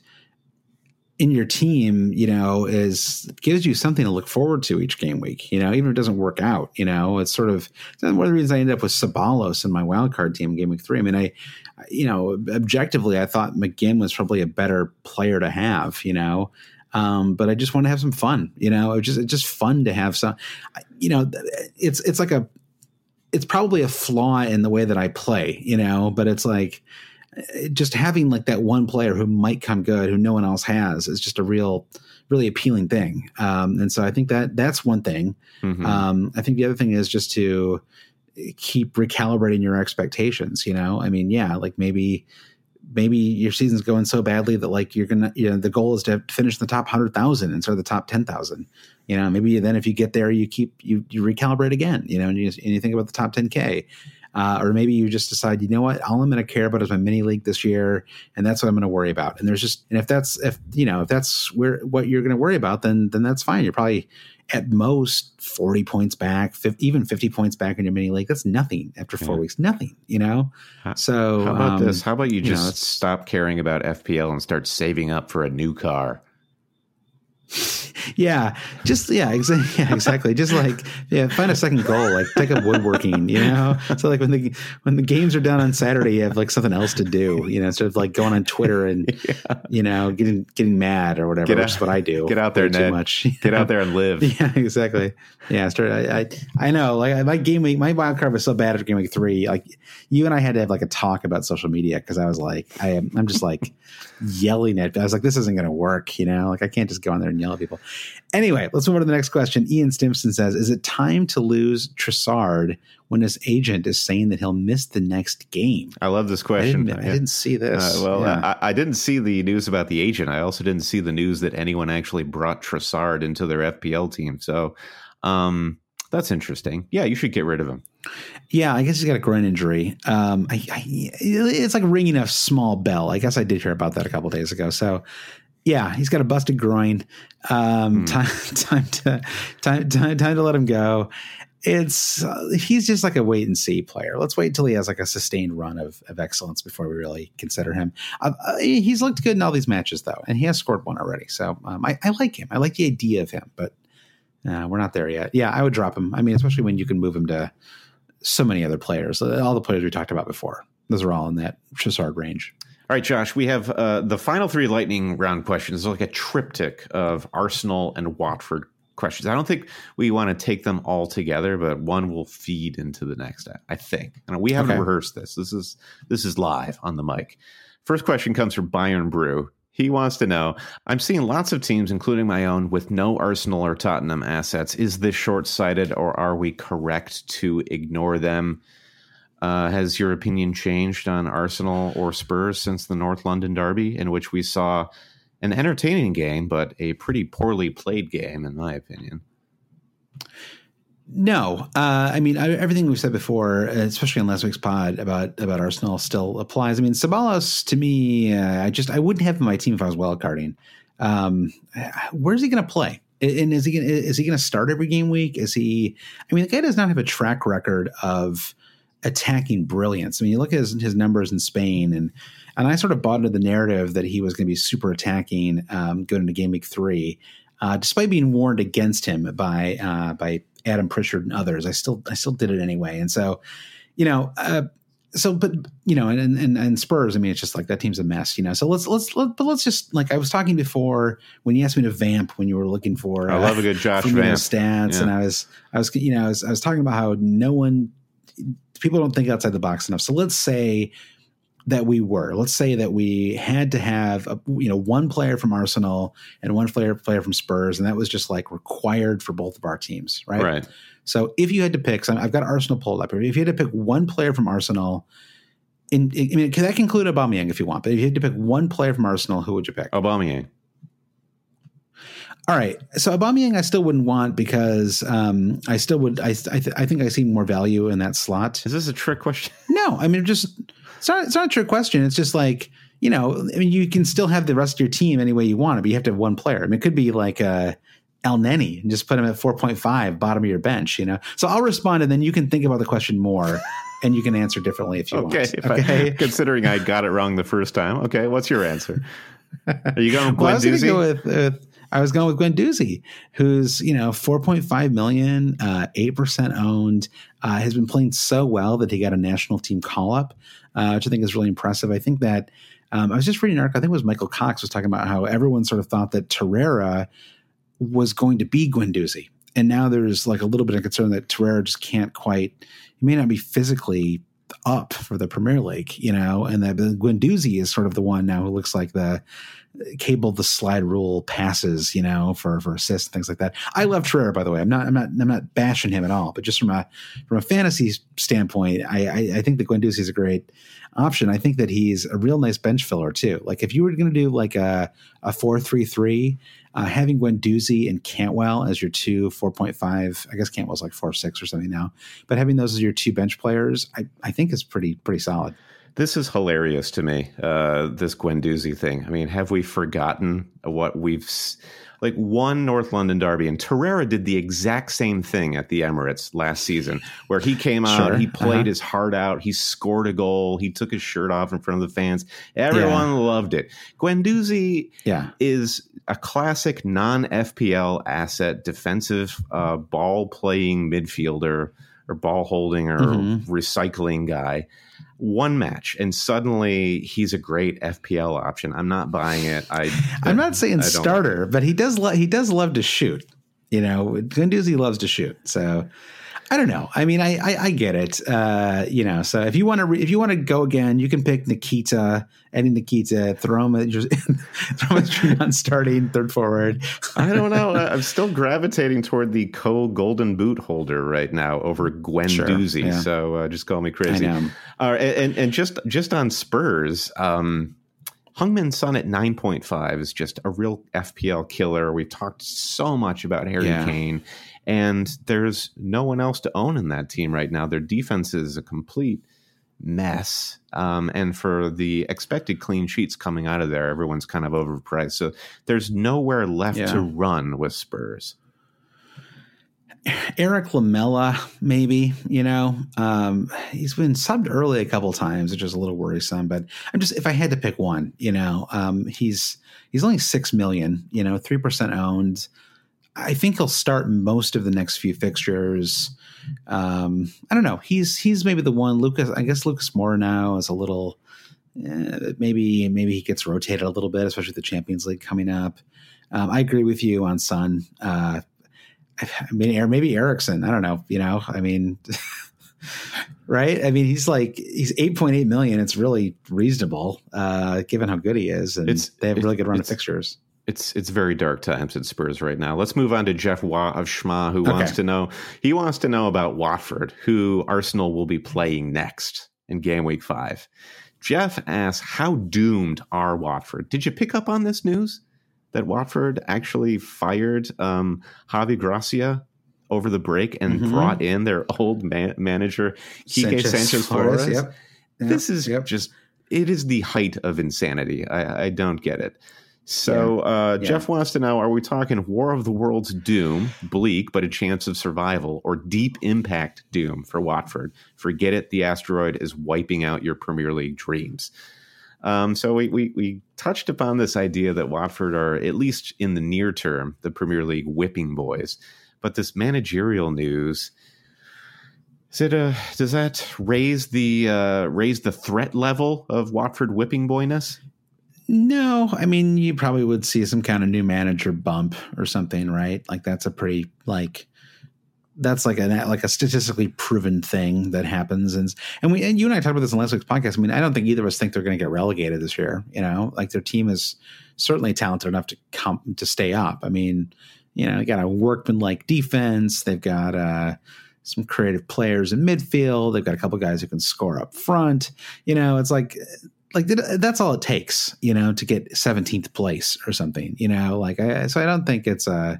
Speaker 3: in your team, you know, is gives you something to look forward to each game week, you know, even if it doesn't work out, you know, it's sort of one of the reasons I ended up with Ceballos in my wildcard team in game week three. I mean, I, you know, objectively, I thought McGinn was probably a better player to have, you know, um, but I just want to have some fun, you know, it just, it's just fun to have some, you know, it's, it's like a, it's probably a flaw in the way that I play, you know, but it's like, just having like that one player who might come good, who no one else has, is just a real, really appealing thing. Um, and so I think that that's one thing. Mm-hmm. Um, I think the other thing is just to keep recalibrating your expectations. You know, I mean, yeah, like maybe, maybe your season's going so badly that like you're gonna, you know, the goal is to finish in the top hundred thousand instead of the top ten thousand. You know, maybe then if you get there, you keep you you recalibrate again. You know, and you, and you think about the top ten K. Uh, or maybe you just decide, you know what, all I'm going to care about is my mini league this year, and that's what I'm going to worry about. And there's just, and if that's, if you know, if that's where what you're going to worry about, then then that's fine. You're probably at most forty points back, fifty, even fifty points back in your mini league. That's nothing after four yeah. weeks, nothing. You know. So
Speaker 2: how about
Speaker 3: um,
Speaker 2: this? How about you just
Speaker 3: you know,
Speaker 2: stop caring about F P L and start saving up for a new car?
Speaker 3: Yeah, just yeah, exa- yeah, exactly. Just like yeah, find a second goal, like take up woodworking, you know. So like when the when the games are done on Saturday, you have like something else to do, you know, instead of like going on Twitter and yeah. you know getting getting mad or whatever. Get which out, is what I do.
Speaker 2: Get out there, Ned. Too much. Get know? out there and live.
Speaker 3: Yeah, exactly. Yeah, start. I, I I know. Like my game week, my wild card was so bad after game week three. Like you and I had to have like a talk about social media because I was like, I am I'm just like yelling at. I was like, this isn't going to work, you know. Like I can't just go on there and yell at people. Anyway, let's move on to the next question. Ian Stimson says, is it time to lose Trossard when his agent is saying that he'll miss the next game?
Speaker 2: I love this question.
Speaker 3: I didn't, I didn't see this.
Speaker 2: Uh, well,
Speaker 3: yeah.
Speaker 2: I, I didn't see the news about the agent. I also didn't see the news that anyone actually brought Trossard into their F P L team. So um, that's interesting. Yeah, you should get rid of him.
Speaker 3: Yeah, I guess he's got a groin injury. Um, I, I, it's like ringing a small bell. I guess I did hear about that a couple of days ago. So yeah, he's got a busted groin. Um, mm. time, time to time, time, time to let him go. It's uh, he's just like a wait and see player. Let's wait until he has like a sustained run of, of excellence before we really consider him. Uh, uh, he's looked good in all these matches though, and he has scored one already. So um, I, I like him. I like the idea of him, but uh, we're not there yet. Yeah, I would drop him. I mean, especially when you can move him to so many other players. All the players we talked about before, those are all in that Trossard range.
Speaker 2: All right, Josh, we have uh, the final three lightning round questions. It's like a triptych of Arsenal and Watford questions. I don't think we want to take them all together, but one will feed into the next, I think. And we haven't
Speaker 3: okay.
Speaker 2: rehearsed this. This is this is live on the mic. First question comes from Bayern Brew. He wants to know, I'm seeing lots of teams, including my own, with no Arsenal or Tottenham assets. Is this short-sighted, or are we correct to ignore them? Uh, has your opinion changed on Arsenal or Spurs since the North London derby, in which we saw an entertaining game, but a pretty poorly played game, in my opinion?
Speaker 3: No, uh, I mean, I, everything we've said before, especially on last week's pod about, about Arsenal, still applies. I mean, Ceballos, to me, uh, I just I wouldn't have him in my team if I was wildcarding. Um, where's he going to play? And is he gonna, is he going to start every game week? Is he? I mean, the guy does not have a track record of attacking brilliance. I mean, you look at his, his numbers in Spain, and and I sort of bought into the narrative that he was going to be super attacking um, going into game week three, uh, despite being warned against him by uh, by Adam Pritchard and others. I still I still did it anyway, and so you know, uh, so but you know, and, and and Spurs. I mean, it's just like that team's a mess, you know. So let's let's let, but let's just like I was talking before when you asked me to vamp when you were looking for.
Speaker 2: I
Speaker 3: uh,
Speaker 2: love a good Josh vamp
Speaker 3: stats,
Speaker 2: yeah.
Speaker 3: and I was I was you know I was, I was talking about how no one. People don't think outside the box enough. So let's say that we were. Let's say that we had to have a, you know one player from Arsenal and one player player from Spurs, and that was just like required for both of our teams, right?
Speaker 2: Right.
Speaker 3: So if you had to pick, so I've got Arsenal pulled up here. If you had to pick one player from Arsenal, in, I mean, that can include Aubameyang if you want, but if you had to pick one player from Arsenal, who would you pick?
Speaker 2: Aubameyang.
Speaker 3: All right. So Aubameyang I still wouldn't want because um, I still would. I I, th- I think I see more value in that slot.
Speaker 2: Is this a trick question?
Speaker 3: No, I mean, just it's not. It's not a trick question. It's just like you know. I mean, you can still have the rest of your team any way you want, but you have to have one player. I mean, it could be like uh, El Neni and just put him at four point five, bottom of your bench. You know. So I'll respond, and then you can think about the question more, and you can answer differently if you
Speaker 2: okay,
Speaker 3: want.
Speaker 2: if
Speaker 3: Okay.
Speaker 2: I, considering I got it wrong the first time. Okay, what's your answer? Are you going with
Speaker 3: well, I was going to
Speaker 2: Guendouzi?
Speaker 3: go with. Uh, I was going with Guendouzi, who's, you know, four point five million, uh, eight percent owned, uh, has been playing so well that he got a national team call up, uh, which I think is really impressive. I think that um, I was just reading an article. I think it was Michael Cox was talking about how everyone sort of thought that Torreira was going to be Guendouzi. And now there's like a little bit of concern that Torreira just can't quite, he may not be physically up for the Premier League, you know, and that Guendouzi is sort of the one now who looks like the cable the slide rule passes, you know, for for assists and things like that. I love Torreira, by the way. I'm not I'm not I'm not bashing him at all, but just from a from a fantasy standpoint, I I, I think that Guendouzi is a great option. I think that he's a real nice bench filler too. Like if you were going to do like a a four three three, uh, having Guendouzi and Cantwell as your two four point five, I guess Cantwell's like four six or something now, but having those as your two bench players, I I think is pretty pretty solid.
Speaker 2: This is hilarious to me, uh, this Guendouzi thing. I mean, have we forgotten what we've – like one North London derby, and Torreira did the exact same thing at the Emirates last season where he came out,
Speaker 3: sure.
Speaker 2: he played
Speaker 3: uh-huh.
Speaker 2: his heart out, he scored a goal, he took his shirt off in front of the fans. Everyone yeah. loved it. Guendouzi yeah. is a classic non-F P L asset, defensive uh, ball-playing midfielder or ball-holding or mm-hmm. recycling guy. One match and suddenly he's a great F P L option. I'm not buying it. I
Speaker 3: I'm not saying starter, but he does lo- he does love to shoot. You know, Guendouzi loves to shoot. So I don't know. I mean, I I, I get it. Uh, you know, so if you want to re- if you want to go again, you can pick Nikita, Eddie Nikita, throw him at just throw him on starting third forward.
Speaker 2: I don't know. I'm still gravitating toward the co Golden Boot holder right now over Guendouzi. Sure, yeah. So uh, just call me crazy.
Speaker 3: I know.
Speaker 2: Uh, and and just just on Spurs, um, Heung-min Son at nine point five is just a real F P L killer. We've talked so much about Harry yeah. Kane. And there's no one else to own in that team right now. Their defense is a complete mess. Um, and for the expected clean sheets coming out of there, everyone's kind of overpriced. So there's nowhere left yeah. to run with Spurs.
Speaker 3: Eric Lamela, maybe, you know, um, he's been subbed early a couple of times, which is a little worrisome. But I'm just, if I had to pick one, you know, um, he's he's only six million, you know, three percent owned. I think he'll start most of the next few fixtures. Um, I don't know. He's he's maybe the one. Lucas, I guess Lucas Moura now is a little. Uh, maybe maybe he gets rotated a little bit, especially the Champions League coming up. Um, I agree with you on Son. Uh, I mean, maybe Eriksen. I don't know. You know, I mean, right? I mean, he's like he's eight point eight million. It's really reasonable uh, given how good he is, and
Speaker 2: it's,
Speaker 3: they have a really good run
Speaker 2: of
Speaker 3: fixtures.
Speaker 2: It's it's very dark times at Spurs right now. Let's move on to Jeff Watt of Schma, who wants
Speaker 3: okay.
Speaker 2: to know he wants to know about Watford, who Arsenal will be playing next in game week five. Jeff asks, how doomed are Watford? Did you pick up on this news that Watford actually fired um, Javi Gracia over the break and mm-hmm. brought in their old man- manager, Quique Sanchez, Sanchez Flores? Flores yep. Yep. This is yep. just, it is the height of insanity. I, I don't get it. So yeah. Uh, yeah. Jeff wants to know, are we talking War of the Worlds doom, bleak, but a chance of survival, or deep impact doom for Watford? Forget it. The asteroid is wiping out your Premier League dreams. Um, so we, we, we touched upon this idea that Watford are, at least in the near term, the Premier League whipping boys. But this managerial news, is it a, does that raise the uh, raise the threat level of Watford whipping boyness?
Speaker 3: No, I mean, you probably would see some kind of new manager bump or something, right? Like that's a pretty like that's like a like a statistically proven thing that happens. And and we and you and I talked about this in last week's podcast. I mean, I don't think either of us think they're going to get relegated this year. You know, like their team is certainly talented enough to come to stay up. I mean, you know, they got a workmanlike defense. They've got uh, some creative players in midfield. They've got a couple guys who can score up front. You know, it's like. Like that's all it takes, you know, to get seventeenth place or something, you know, like, I, so I don't think it's a,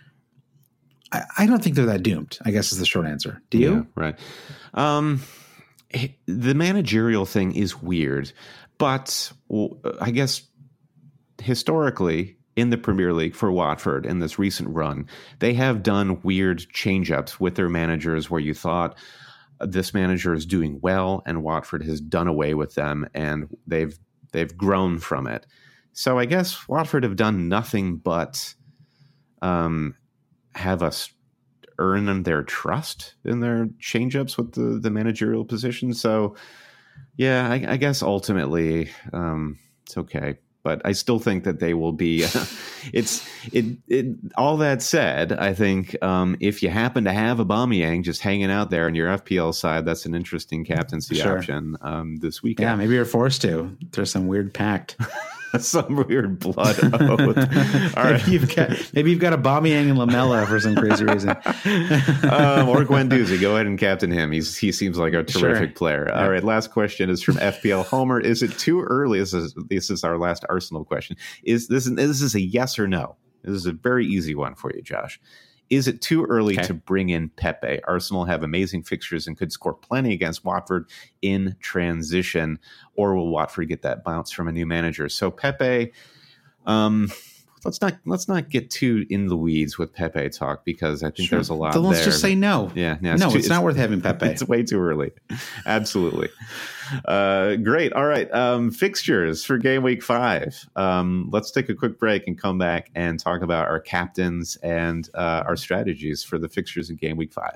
Speaker 3: I, I don't think they're that doomed, I guess is the short answer. Do you?
Speaker 2: Yeah, right. Um, the managerial thing is weird, but well, I guess historically in the Premier League for Watford in this recent run, they have done weird change-ups with their managers where you thought, this manager is doing well, and Watford has done away with them, and they've they've grown from it. So I guess Watford have done nothing but um, have us earn their trust in their change-ups with the, the managerial position. So, yeah, I, I guess ultimately um, it's okay. But I still think that they will be. Uh, it's it, it. All that said, I think um, if you happen to have Aubameyang just hanging out there on your F P L side, that's an interesting captaincy sure. option um, this weekend.
Speaker 3: Yeah, maybe you're forced to. There's some weird pact.
Speaker 2: Some weird blood oath. All right,
Speaker 3: maybe you've got maybe you've got Aubameyang and Lamella for some crazy reason,
Speaker 2: um, or Guendouzi. Go ahead and captain him. He's he seems like a terrific sure. player. All yeah. right, last question is from F P L Homer. Is it too early? This is this is our last Arsenal question. Is this this is a yes or no? This is a very easy one for you, Josh. Is it too early okay. to bring in Pepe? Arsenal have amazing fixtures and could score plenty against Watford in transition. Or will Watford get that bounce from a new manager? So Pepe, um, let's not let's not get too in the weeds with Pepe talk because I think sure. there's a lot.
Speaker 3: So let's
Speaker 2: there.
Speaker 3: just say no.
Speaker 2: Yeah,
Speaker 3: yeah it's no,
Speaker 2: too,
Speaker 3: it's, it's not worth having Pepe.
Speaker 2: It's way too early. Absolutely. Uh, great. All right. Um, fixtures for game week five. Um, let's take a quick break and come back and talk about our captains and uh, our strategies for the fixtures in game week five.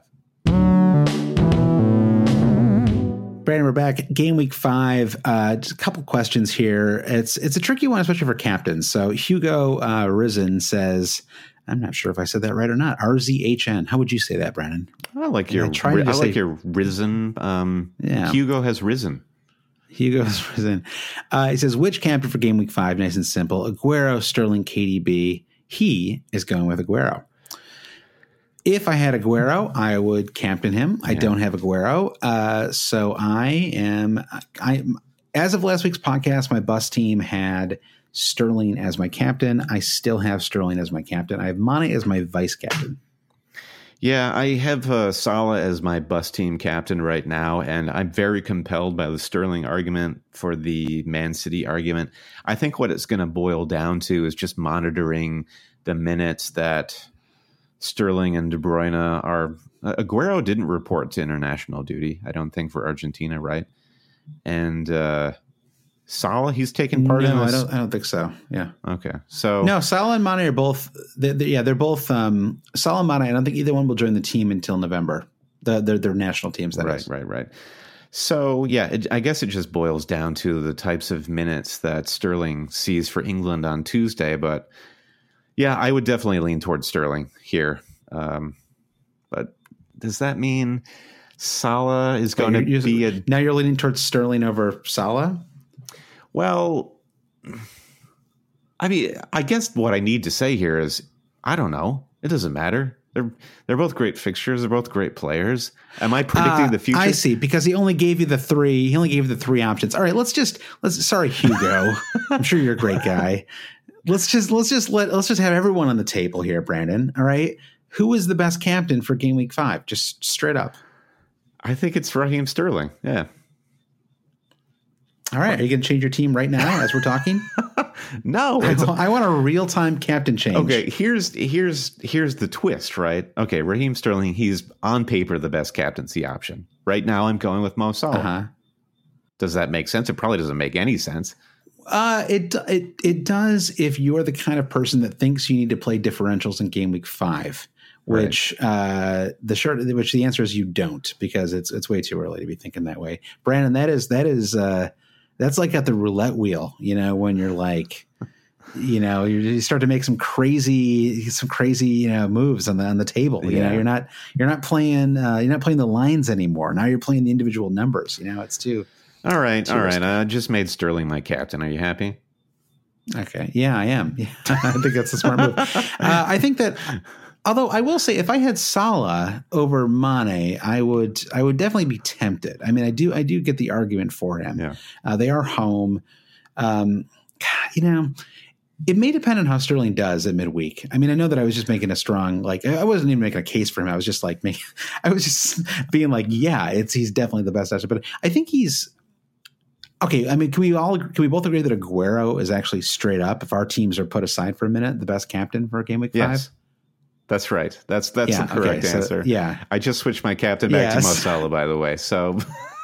Speaker 3: Brandon, we're back. Game week five. Uh, just a couple questions here. It's it's a tricky one, especially for captains. So Hugo uh, Risen says, I'm not sure if I said that right or not. R Z H N. How would you say that, Brandon?
Speaker 2: I like your. I, I like say, your risen. Um, yeah. Hugo has risen.
Speaker 3: Hugo has risen. Uh, he says, which captain for game week five? Nice and simple. Aguero, Sterling, K D B. He is going with Aguero. If I had Aguero, I would captain him. I yeah. don't have Aguero. Uh, so I am, I, as of last week's podcast, my bus team had Sterling as my captain. I still have Sterling as my captain. I have Mane as my vice captain.
Speaker 2: Yeah, I have uh, Salah as my bus team captain right now, and I'm very compelled by the Sterling argument for the Man City argument. I think what it's going to boil down to is just monitoring the minutes that Sterling and De Bruyne are. Uh, Aguero didn't report to international duty, I don't think, for Argentina, right? And uh, Salah, he's taking part
Speaker 3: no,
Speaker 2: in this?
Speaker 3: I don't. I don't think so. Yeah.
Speaker 2: Okay. So
Speaker 3: no, Salah and Mane are both. They're, they're, yeah, they're both. Um, Salah and Mane. I don't think either one will join the team until November. The their their national teams. That
Speaker 2: right,
Speaker 3: is.
Speaker 2: right, right. So yeah, it, I guess it just boils down to the types of minutes that Sterling sees for England on Tuesday. But yeah, I would definitely lean towards Sterling here. Um, but does that mean Salah is going to be a
Speaker 3: now you're leaning towards Sterling over Salah?
Speaker 2: Well, I mean, I guess what I need to say here is, I don't know. It doesn't matter. They're they're both great fixtures. They're both great players. Am I predicting
Speaker 3: uh,
Speaker 2: the future?
Speaker 3: I see, because he only gave you the three. He only gave you the three options. All right, let's just let's. Sorry, Hugo. I'm sure you're a great guy. Let's just let's just let let's just have everyone on the table here, Brandon. All right, who is the best captain for game week five? Just straight up.
Speaker 2: I think it's Raheem Sterling. Yeah.
Speaker 3: All right. Are you going to change your team right now as we're talking?
Speaker 2: No.
Speaker 3: I, I want a real-time captain change.
Speaker 2: Okay, here's here's here's the twist, right? Okay, Raheem Sterling, he's on paper the best captaincy option. Right now I'm going with Mo Salah. Uh-huh. Does that make sense? It probably doesn't make any sense.
Speaker 3: Uh, it it it does if you're the kind of person that thinks you need to play differentials in game week five. Which right. uh, the short, which the answer is you don't, because it's it's way too early to be thinking that way. Brandon, that is that is uh, that's like at the roulette wheel, you know, when you're like, you know, you start to make some crazy some crazy you know moves on the on the table. You yeah. know, you're not you're not playing uh, you're not playing the lines anymore. Now you're playing the individual numbers. You know, it's too.
Speaker 2: All right,
Speaker 3: too
Speaker 2: all right. I just made Sterling my captain. Are you happy?
Speaker 3: Okay, yeah, I am. Yeah. I think that's a smart move. Uh, I think that. Although I will say, if I had Salah over Mane, I would I would definitely be tempted. I mean, I do I do get the argument for him. Yeah. Uh, they are home. Um, you know, it may depend on how Sterling does at midweek. I mean, I know that I was just making a strong like I wasn't even making a case for him. I was just like making, I was just being like, yeah, it's he's definitely the best option. But I think he's okay. I mean, can we all can we both agree that Aguero is actually straight up, if our teams are put aside for a minute, the best captain for game week five?
Speaker 2: Yes. That's right. That's that's
Speaker 3: yeah,
Speaker 2: the correct
Speaker 3: okay,
Speaker 2: answer.
Speaker 3: So, yeah.
Speaker 2: I just switched my captain back yes. to Mo Salah, by the way. So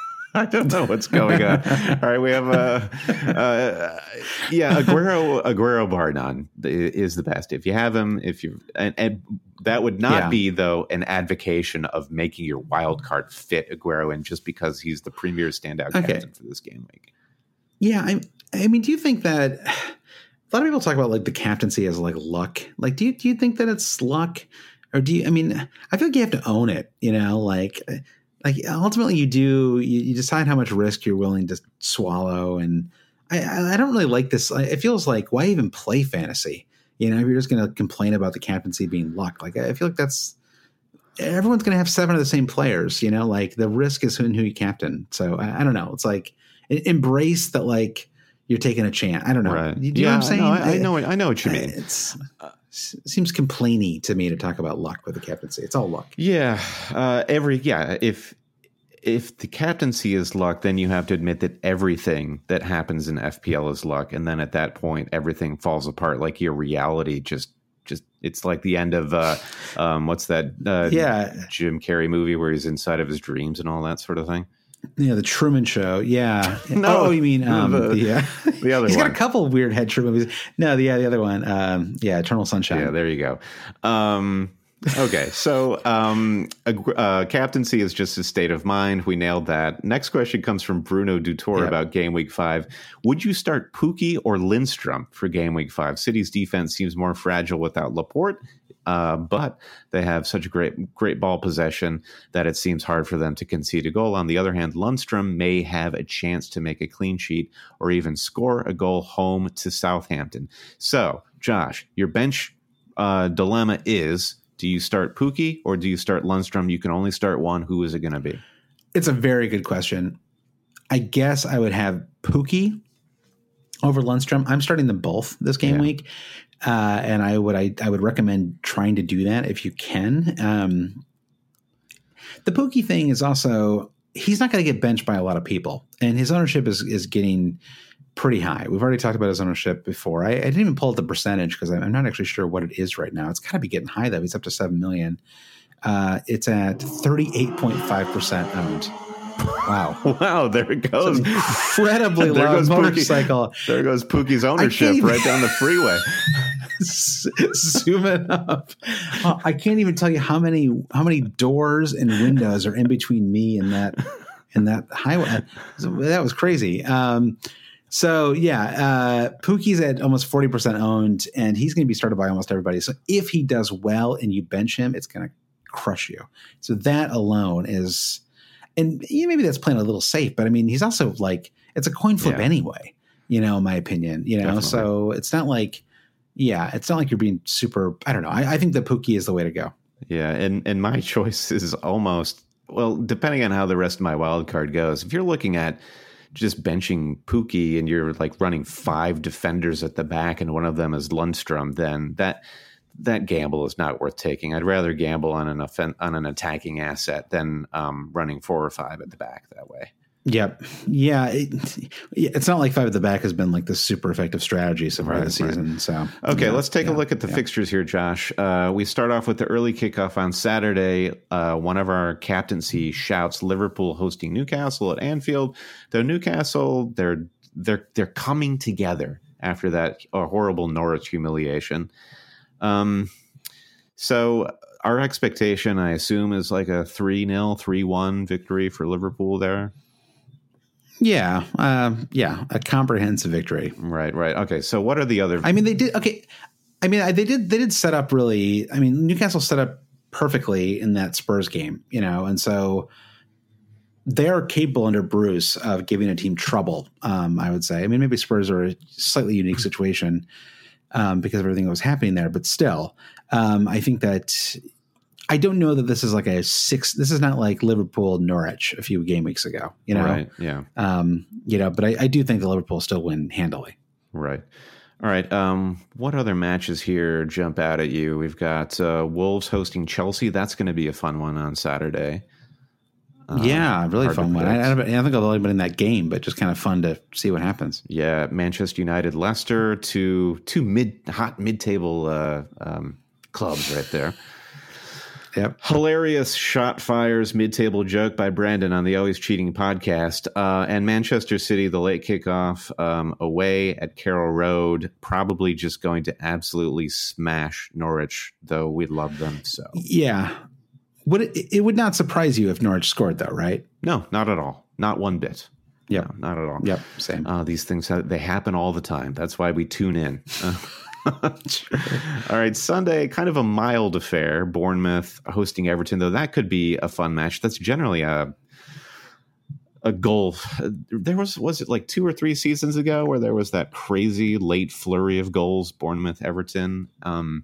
Speaker 2: I don't know what's going on. All right, we have a uh, uh, yeah, Aguero Aguero bar none is the best. If you have him, if you and, and that would not yeah. be though an advocation of making your wild card fit Aguero in just because he's the premier standout
Speaker 3: okay.
Speaker 2: captain for this game week.
Speaker 3: Yeah, I I mean, do you think that a lot of people talk about like the captaincy as like luck? Like, do you do you think that it's luck, or do you? I mean, I feel like you have to own it. You know, like like ultimately you do. You, you decide how much risk you're willing to swallow, and I I don't really like this. It feels like, why even play fantasy? You know, if you're just going to complain about the captaincy being luck, like I feel like that's everyone's going to have seven of the same players. You know, like the risk is in who you captain. So I, I don't know. It's like embrace that, like. You're taking a chance. I don't know.
Speaker 2: Right.
Speaker 3: Do you
Speaker 2: yeah,
Speaker 3: know what I'm saying?
Speaker 2: No, I, I know. I know what you mean.
Speaker 3: It's, it seems complainy to me to talk about luck with the captaincy. It's all luck.
Speaker 2: Yeah. Uh, every yeah. If if the captaincy is luck, then you have to admit that everything that happens in F P L is luck, and then at that point, everything falls apart. Like your reality just just it's like the end of uh, um, what's that? Uh,
Speaker 3: yeah,
Speaker 2: Jim Carrey movie where he's inside of his dreams and all that sort of thing.
Speaker 3: Yeah, the Truman Show. Yeah.
Speaker 2: No,
Speaker 3: oh, you mean um,
Speaker 2: the,
Speaker 3: the, uh,
Speaker 2: the other
Speaker 3: He's
Speaker 2: one.
Speaker 3: got a couple of weird head trip movies. No, the, yeah, the other one. Um, yeah, Eternal Sunshine.
Speaker 2: Yeah, there you go. Um, okay, so um, uh, captaincy is just a state of mind. We nailed that. Next question comes from Bruno Dutour yep. about game week five. Would you start Pukki or Lindstrom for game week five? City's defense seems more fragile without Laporte. Uh, but they have such a great, great ball possession that it seems hard for them to concede a goal. On the other hand, Lundstrom may have a chance to make a clean sheet or even score a goal home to Southampton. So, Josh, your bench uh, dilemma is, do you start Pukki or do you start Lundstrom? You can only start one. Who is it going to be?
Speaker 3: It's a very good question. I guess I would have Pukki over Lundstrom. I'm starting them both this game yeah. week. Uh, and I would I, I would recommend trying to do that if you can. Um, the Pukki thing is also, he's not going to get benched by a lot of people, and his ownership is is getting pretty high. We've already talked about his ownership before. I, I didn't even pull up the percentage because I'm not actually sure what it is right now. It's got to be getting high though. He's up to seven million. Uh, it's at thirty-eight point five percent owned. Wow.
Speaker 2: Wow, there it goes.
Speaker 3: Incredibly
Speaker 2: there
Speaker 3: loud
Speaker 2: goes
Speaker 3: motorcycle.
Speaker 2: Pookie. There goes Pookie's ownership
Speaker 3: even,
Speaker 2: right down the freeway.
Speaker 3: Zoom it up. Oh, I can't even tell you how many how many doors and windows are in between me and that and that highway. That was crazy. Um, so yeah, uh, Pookie's at almost forty percent owned, and he's going to be started by almost everybody. So if he does well and you bench him, it's going to crush you. So that alone is, and yeah, maybe that's playing a little safe, but I mean, he's also like, it's a coin flip yeah. anyway, you know, in my opinion, you know, Definitely. So it's not like, yeah, it's not like you're being super, I don't know. I, I think the Pookie is the way to go.
Speaker 2: Yeah. And, and my choice is almost, well, depending on how the rest of my wild card goes, if you're looking at just benching Pookie and you're like running five defenders at the back and one of them is Lundstrom, then that, that gamble is not worth taking. I'd rather gamble on an offen- on an attacking asset than um, running four or five at the back that way.
Speaker 3: Yep. Yeah. It, it's not like five at the back has been like this super effective strategy so far right, this season. Right. So,
Speaker 2: okay,
Speaker 3: yeah,
Speaker 2: let's take
Speaker 3: yeah,
Speaker 2: a look at the yeah. fixtures here, Josh. Uh, we start off with the early kickoff on Saturday. Uh, one of our captaincy shouts Liverpool hosting Newcastle at Anfield. Though Newcastle, they're they're they're coming together after that uh, horrible Norwich humiliation. Um, so our expectation, I assume, is like a three nil, three one victory for Liverpool there.
Speaker 3: Yeah. Uh, yeah. A comprehensive victory.
Speaker 2: Right. Right. Okay. So what are the other,
Speaker 3: I mean, they did. Okay. I mean, they did, they did set up really, I mean, Newcastle set up perfectly in that Spurs game, you know, and so they're capable under Bruce of giving a team trouble. Um, I would say, I mean, maybe Spurs are a slightly unique situation. Um, because of everything that was happening there. But still, um, I think that I don't know that this is like a six. This is not like Liverpool Norwich a few game weeks ago, you know?
Speaker 2: Right. Yeah.
Speaker 3: Um, you know, but I, I do think the Liverpool still win handily.
Speaker 2: Right. All right. Um, what other matches here jump out at you? We've got uh, Wolves hosting Chelsea. That's going to be a fun one on Saturday.
Speaker 3: Uh, yeah, really fun one. I, I don't think I've only been in that game, but just kind of fun to see what happens.
Speaker 2: Yeah, Manchester United, Leicester, two two mid hot mid table uh, um, clubs right there.
Speaker 3: Yep.
Speaker 2: Hilarious shot fires mid table joke by Brandon on the Always Cheating podcast. Uh, and Manchester City, the late kickoff um, away at Carroll Road, probably just going to absolutely smash Norwich, though we love them so.
Speaker 3: Yeah. Would it, it would not surprise you if Norwich scored, though, right?
Speaker 2: No, not at all. Not one bit.
Speaker 3: Yeah,
Speaker 2: no, not at all.
Speaker 3: Yep, same.
Speaker 2: Uh, these things, they happen all the time. That's why we tune in. Uh, all right, Sunday, kind of a mild affair. Bournemouth hosting Everton, though that could be a fun match. That's generally a a goal. There was, was it like two or three seasons ago where there was that crazy late flurry of goals, Bournemouth, Everton. Um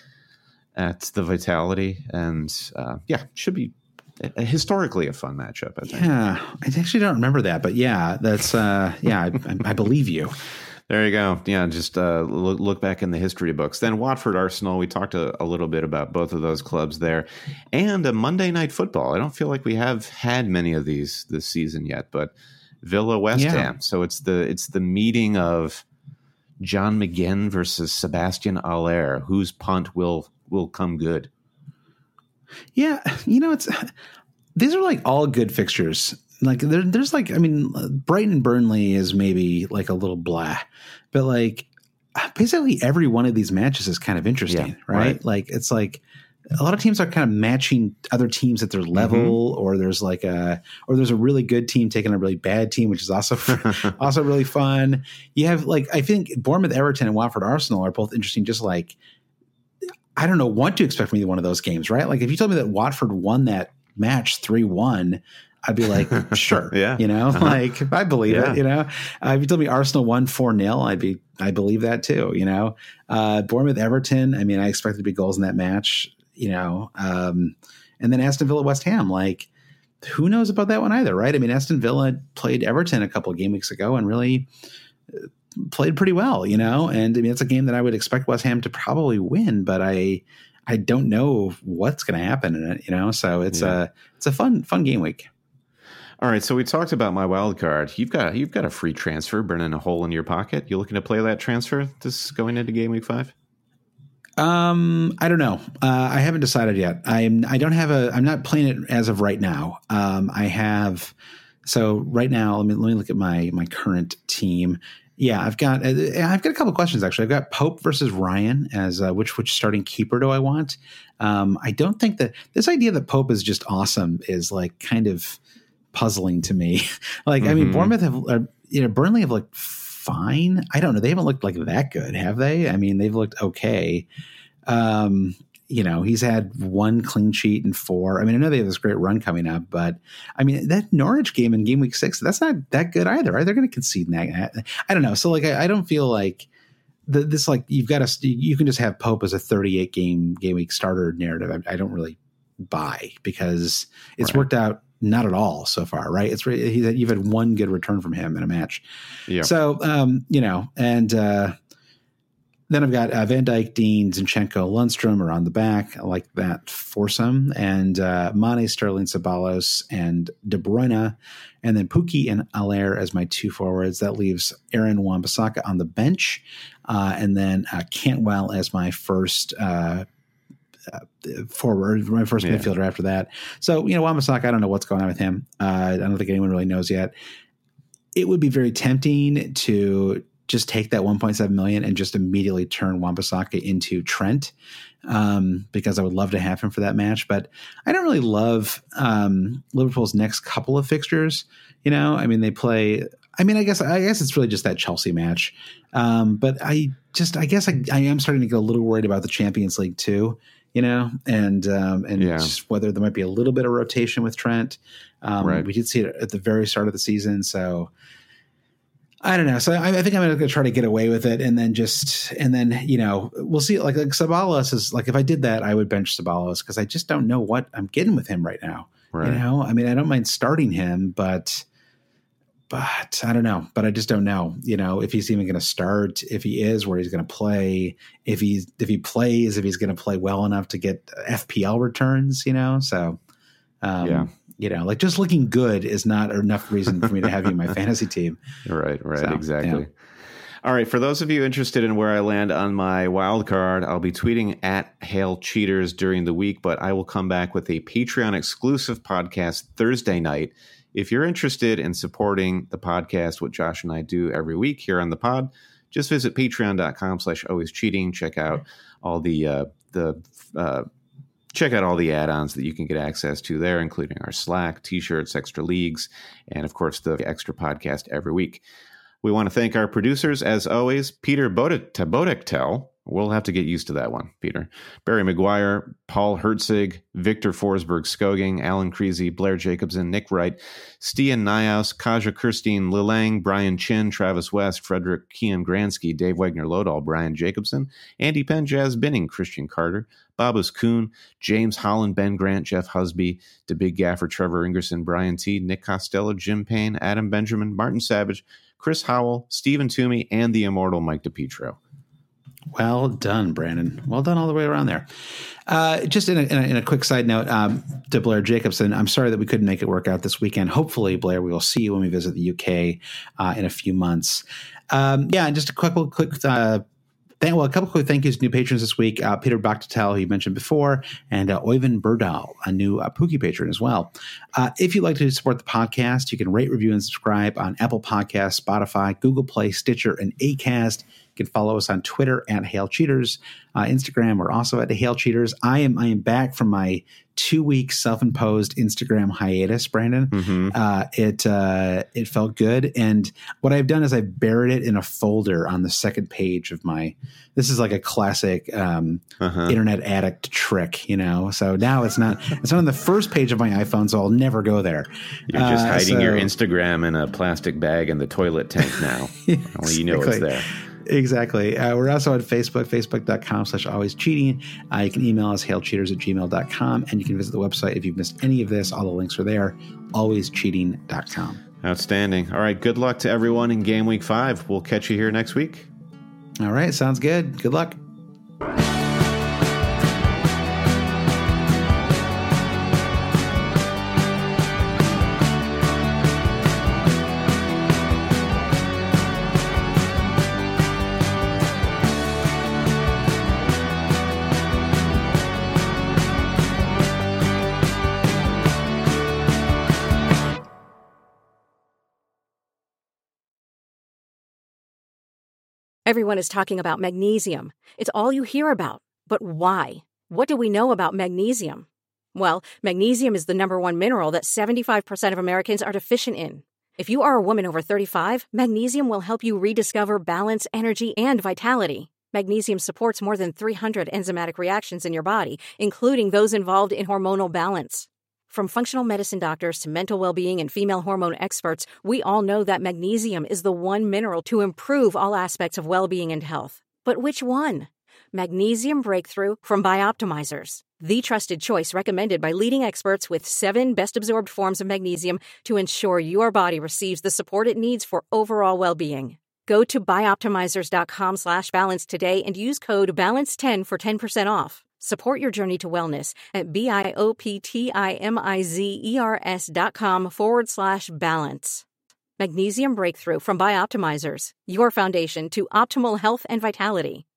Speaker 2: at the Vitality, and uh, yeah, should be a, historically a fun matchup, I think.
Speaker 3: Yeah, I actually don't remember that, but yeah, that's uh, yeah, I, I believe you.
Speaker 2: There you go. Yeah, just uh, look, look back in the history books. Then Watford, Arsenal. We talked a, a little bit about both of those clubs there, and a Monday Night Football. I don't feel like we have had many of these this season yet, but Villa West yeah. Ham. So it's the it's the meeting of John McGinn versus Sebastian Aller. Whose punt will will come good?
Speaker 3: Yeah, you know, it's these are like all good fixtures. Like there, there's like, I mean, Brighton and Burnley is maybe like a little blah, but like basically every one of these matches is kind of interesting, yeah, right? right? Like it's like a lot of teams are kind of matching other teams at their level, mm-hmm. or there's like a, or there's a really good team taking a really bad team, which is also also really fun. You have like, I think Bournemouth, Everton, and Watford, Arsenal are both interesting. Just like, I don't know what to expect from either one of those games, right? Like if you told me that Watford won that match three one, I'd be like, sure,
Speaker 2: yeah,
Speaker 3: you know, uh-huh. like I believe yeah. it, you know. Uh, if you told me Arsenal won four nil, I'd be, I believe that too, you know. Uh, Bournemouth, Everton, I mean, I expected to be goals in that match, you know. Um, and then Aston Villa, West Ham, like who knows about that one either, right? I mean, Aston Villa played Everton a couple of game weeks ago and really played pretty well, you know. And I mean, it's a game that I would expect West Ham to probably win, but I, I don't know what's going to happen in it, you know. So it's yeah. a, it's a fun, fun game week.
Speaker 2: All right, so we talked about my wild card. You've got you've got a free transfer burning a hole in your pocket. You looking to play that transfer this going into game week five?
Speaker 3: Um, I don't know. Uh, I haven't decided yet. I'm, I don't have a, I'm not playing it as of right now. Um, I have, so right now, let me, let me look at my, my current team. Yeah, I've got, uh, I've got a couple of questions actually. I've got Pope versus Ryan as uh, which, which starting keeper do I want? Um, I don't think that this idea that Pope is just awesome is like kind of puzzling to me. like, mm-hmm. I mean, Bournemouth have, uh, you know, Burnley have looked fine. I don't know. They haven't looked like that good, have they? I mean, they've looked okay. Um, you know, he's had one clean sheet and four. I mean, I know they have this great run coming up, but I mean, that Norwich game in game week six, that's not that good either. Right? They're going to concede that. I don't know. So like, I, I don't feel like the, this, like you've got to, you can just have Pope as a thirty-eight game game week starter narrative. I, I don't really buy because it's right. worked out not at all so far. Right. It's he's you've had one good return from him in a match. Yeah. So, um, you know, and, uh, then I've got uh, Van Dijk, Dean, Zinchenko, Lundstrom are on the back. I like that foursome. And uh, Mane, Sterling, Ceballos, and De Bruyne. And then Pukki and Aller as my two forwards. That leaves Aaron Wan-Bissaka on the bench. Uh, and then uh, Cantwell as my first uh, uh, forward, my first yeah. midfielder after that. So, you know, Wan-Bissaka, I don't know what's going on with him. Uh, I don't think anyone really knows yet. It would be very tempting to just take that one point seven million and just immediately turn Wan-Bissaka into Trent um, because I would love to have him for that match. But I don't really love um, Liverpool's next couple of fixtures. You know, I mean, they play, I mean, I guess, I guess it's really just that Chelsea match. Um, but I just, I guess I, I am starting to get a little worried about the Champions League too, you know, and, um, and yeah. just whether there might be a little bit of rotation with Trent. Um, right. We did see it at the very start of the season. So, I don't know. So I, I think I'm going to try to get away with it, and then just, and then you know, we'll see. Like, like Ceballos is like, if I did that, I would bench Ceballos because I just don't know what I'm getting with him right now. Right. You know, I mean, I don't mind starting him, but, but I don't know. But I just don't know. You know, if he's even going to start, if he is, where he's going to play, if he's if he plays, if he's going to play well enough to get F P L returns. You know, so um, yeah. You know, like just looking good is not enough reason for me to have you in my fantasy team.
Speaker 2: Right, right, so,
Speaker 3: Yeah.
Speaker 2: exactly. All right, for those of you interested in where I land on my wild card, I'll be tweeting at Hail Cheaters during the week, but I will come back with a Patreon exclusive podcast Thursday night. If you're interested in supporting the podcast, what Josh and I do every week here on the pod, just visit patreon.com slash always cheating. Check out all the, uh, the, uh, Check out all the add-ons that you can get access to there, including our Slack, T-shirts, extra leagues, and, of course, the extra podcast every week. We want to thank our producers, as always, Peter Bodektel. We'll have to get used to that one, Peter. Barry Maguire, Paul Herzig, Victor Forsberg Skoging, Alan Creasy, Blair Jacobson, Nick Wright, Stian Nyhaus, Kaja Kirstein, Lilang, Brian Chin, Travis West, Frederick Kian Gransky, Dave Wagner-Lodahl, Brian Jacobson, Andy Penn, Jazz Binning, Christian Carter, Babus Kuhn, James Holland, Ben Grant, Jeff Husby, The Big Gaffer, Trevor Ingerson, Brian T., Nick Costello, Jim Payne, Adam Benjamin, Martin Savage, Chris Howell, Stephen Toomey, and the immortal Mike DiPietro.
Speaker 3: Well done, Brandon. Well done all the way around there. Uh, just in a, in, a, in a quick side note um, to Blair Jacobson, I'm sorry that we couldn't make it work out this weekend. Hopefully, Blair, we will see you when we visit the U K uh, in a few months. Um, yeah, and just a quick, quick uh, thank, well, a couple quick thank yous to new patrons this week. Uh, Peter Bakhtatel, who you mentioned before, and uh, Oyvind Berdal, a new uh, Pookie patron as well. Uh, if you'd like to support the podcast, you can rate, review, and subscribe on Apple Podcasts, Spotify, Google Play, Stitcher, and Acast. You can follow us on Twitter at Hail Cheaters, uh, Instagram. We're also at the Hail Cheaters. I am I am back from my two week self imposed Instagram hiatus, Brandon. Mm-hmm. Uh, it uh, it felt good, and what I've done is I've buried it in a folder on the second page of my. This is like a classic um, uh-huh. internet addict trick, you know. So now it's not it's not on the first page of my iPhone, so I'll never go there.
Speaker 2: You're just uh, hiding
Speaker 3: so,
Speaker 2: your Instagram in a plastic bag in the toilet tank now. Exactly. Only you know it's there.
Speaker 3: Exactly. Uh, we're also on Facebook, facebook.com slash always cheating. Uh, you can email us hailcheaters at gmail dot com, and you can visit the website if you've missed any of this. All the links are there, always cheating dot com.
Speaker 2: Outstanding. All right. Good luck to everyone in game week five. We'll catch you here next week.
Speaker 3: All right. Sounds good. Good luck.
Speaker 4: Everyone is talking about magnesium. It's all you hear about. But why? What do we know about magnesium? Well, magnesium is the number one mineral that seventy-five percent of Americans are deficient in. If you are a woman over thirty-five, magnesium will help you rediscover balance, energy, and vitality. Magnesium supports more than three hundred enzymatic reactions in your body, including those involved in hormonal balance. From functional medicine doctors to mental well-being and female hormone experts, we all know that magnesium is the one mineral to improve all aspects of well-being and health. But which one? Magnesium Breakthrough from Bioptimizers, the trusted choice recommended by leading experts with seven best-absorbed forms of magnesium to ensure your body receives the support it needs for overall well-being. Go to bioptimizers.com slash balance today and use code balance ten for ten percent off. Support your journey to wellness at B-I-O-P-T-I-M-I-Z-E-R-S dot com forward slash balance. Magnesium Breakthrough from Bioptimizers, your foundation to optimal health and vitality.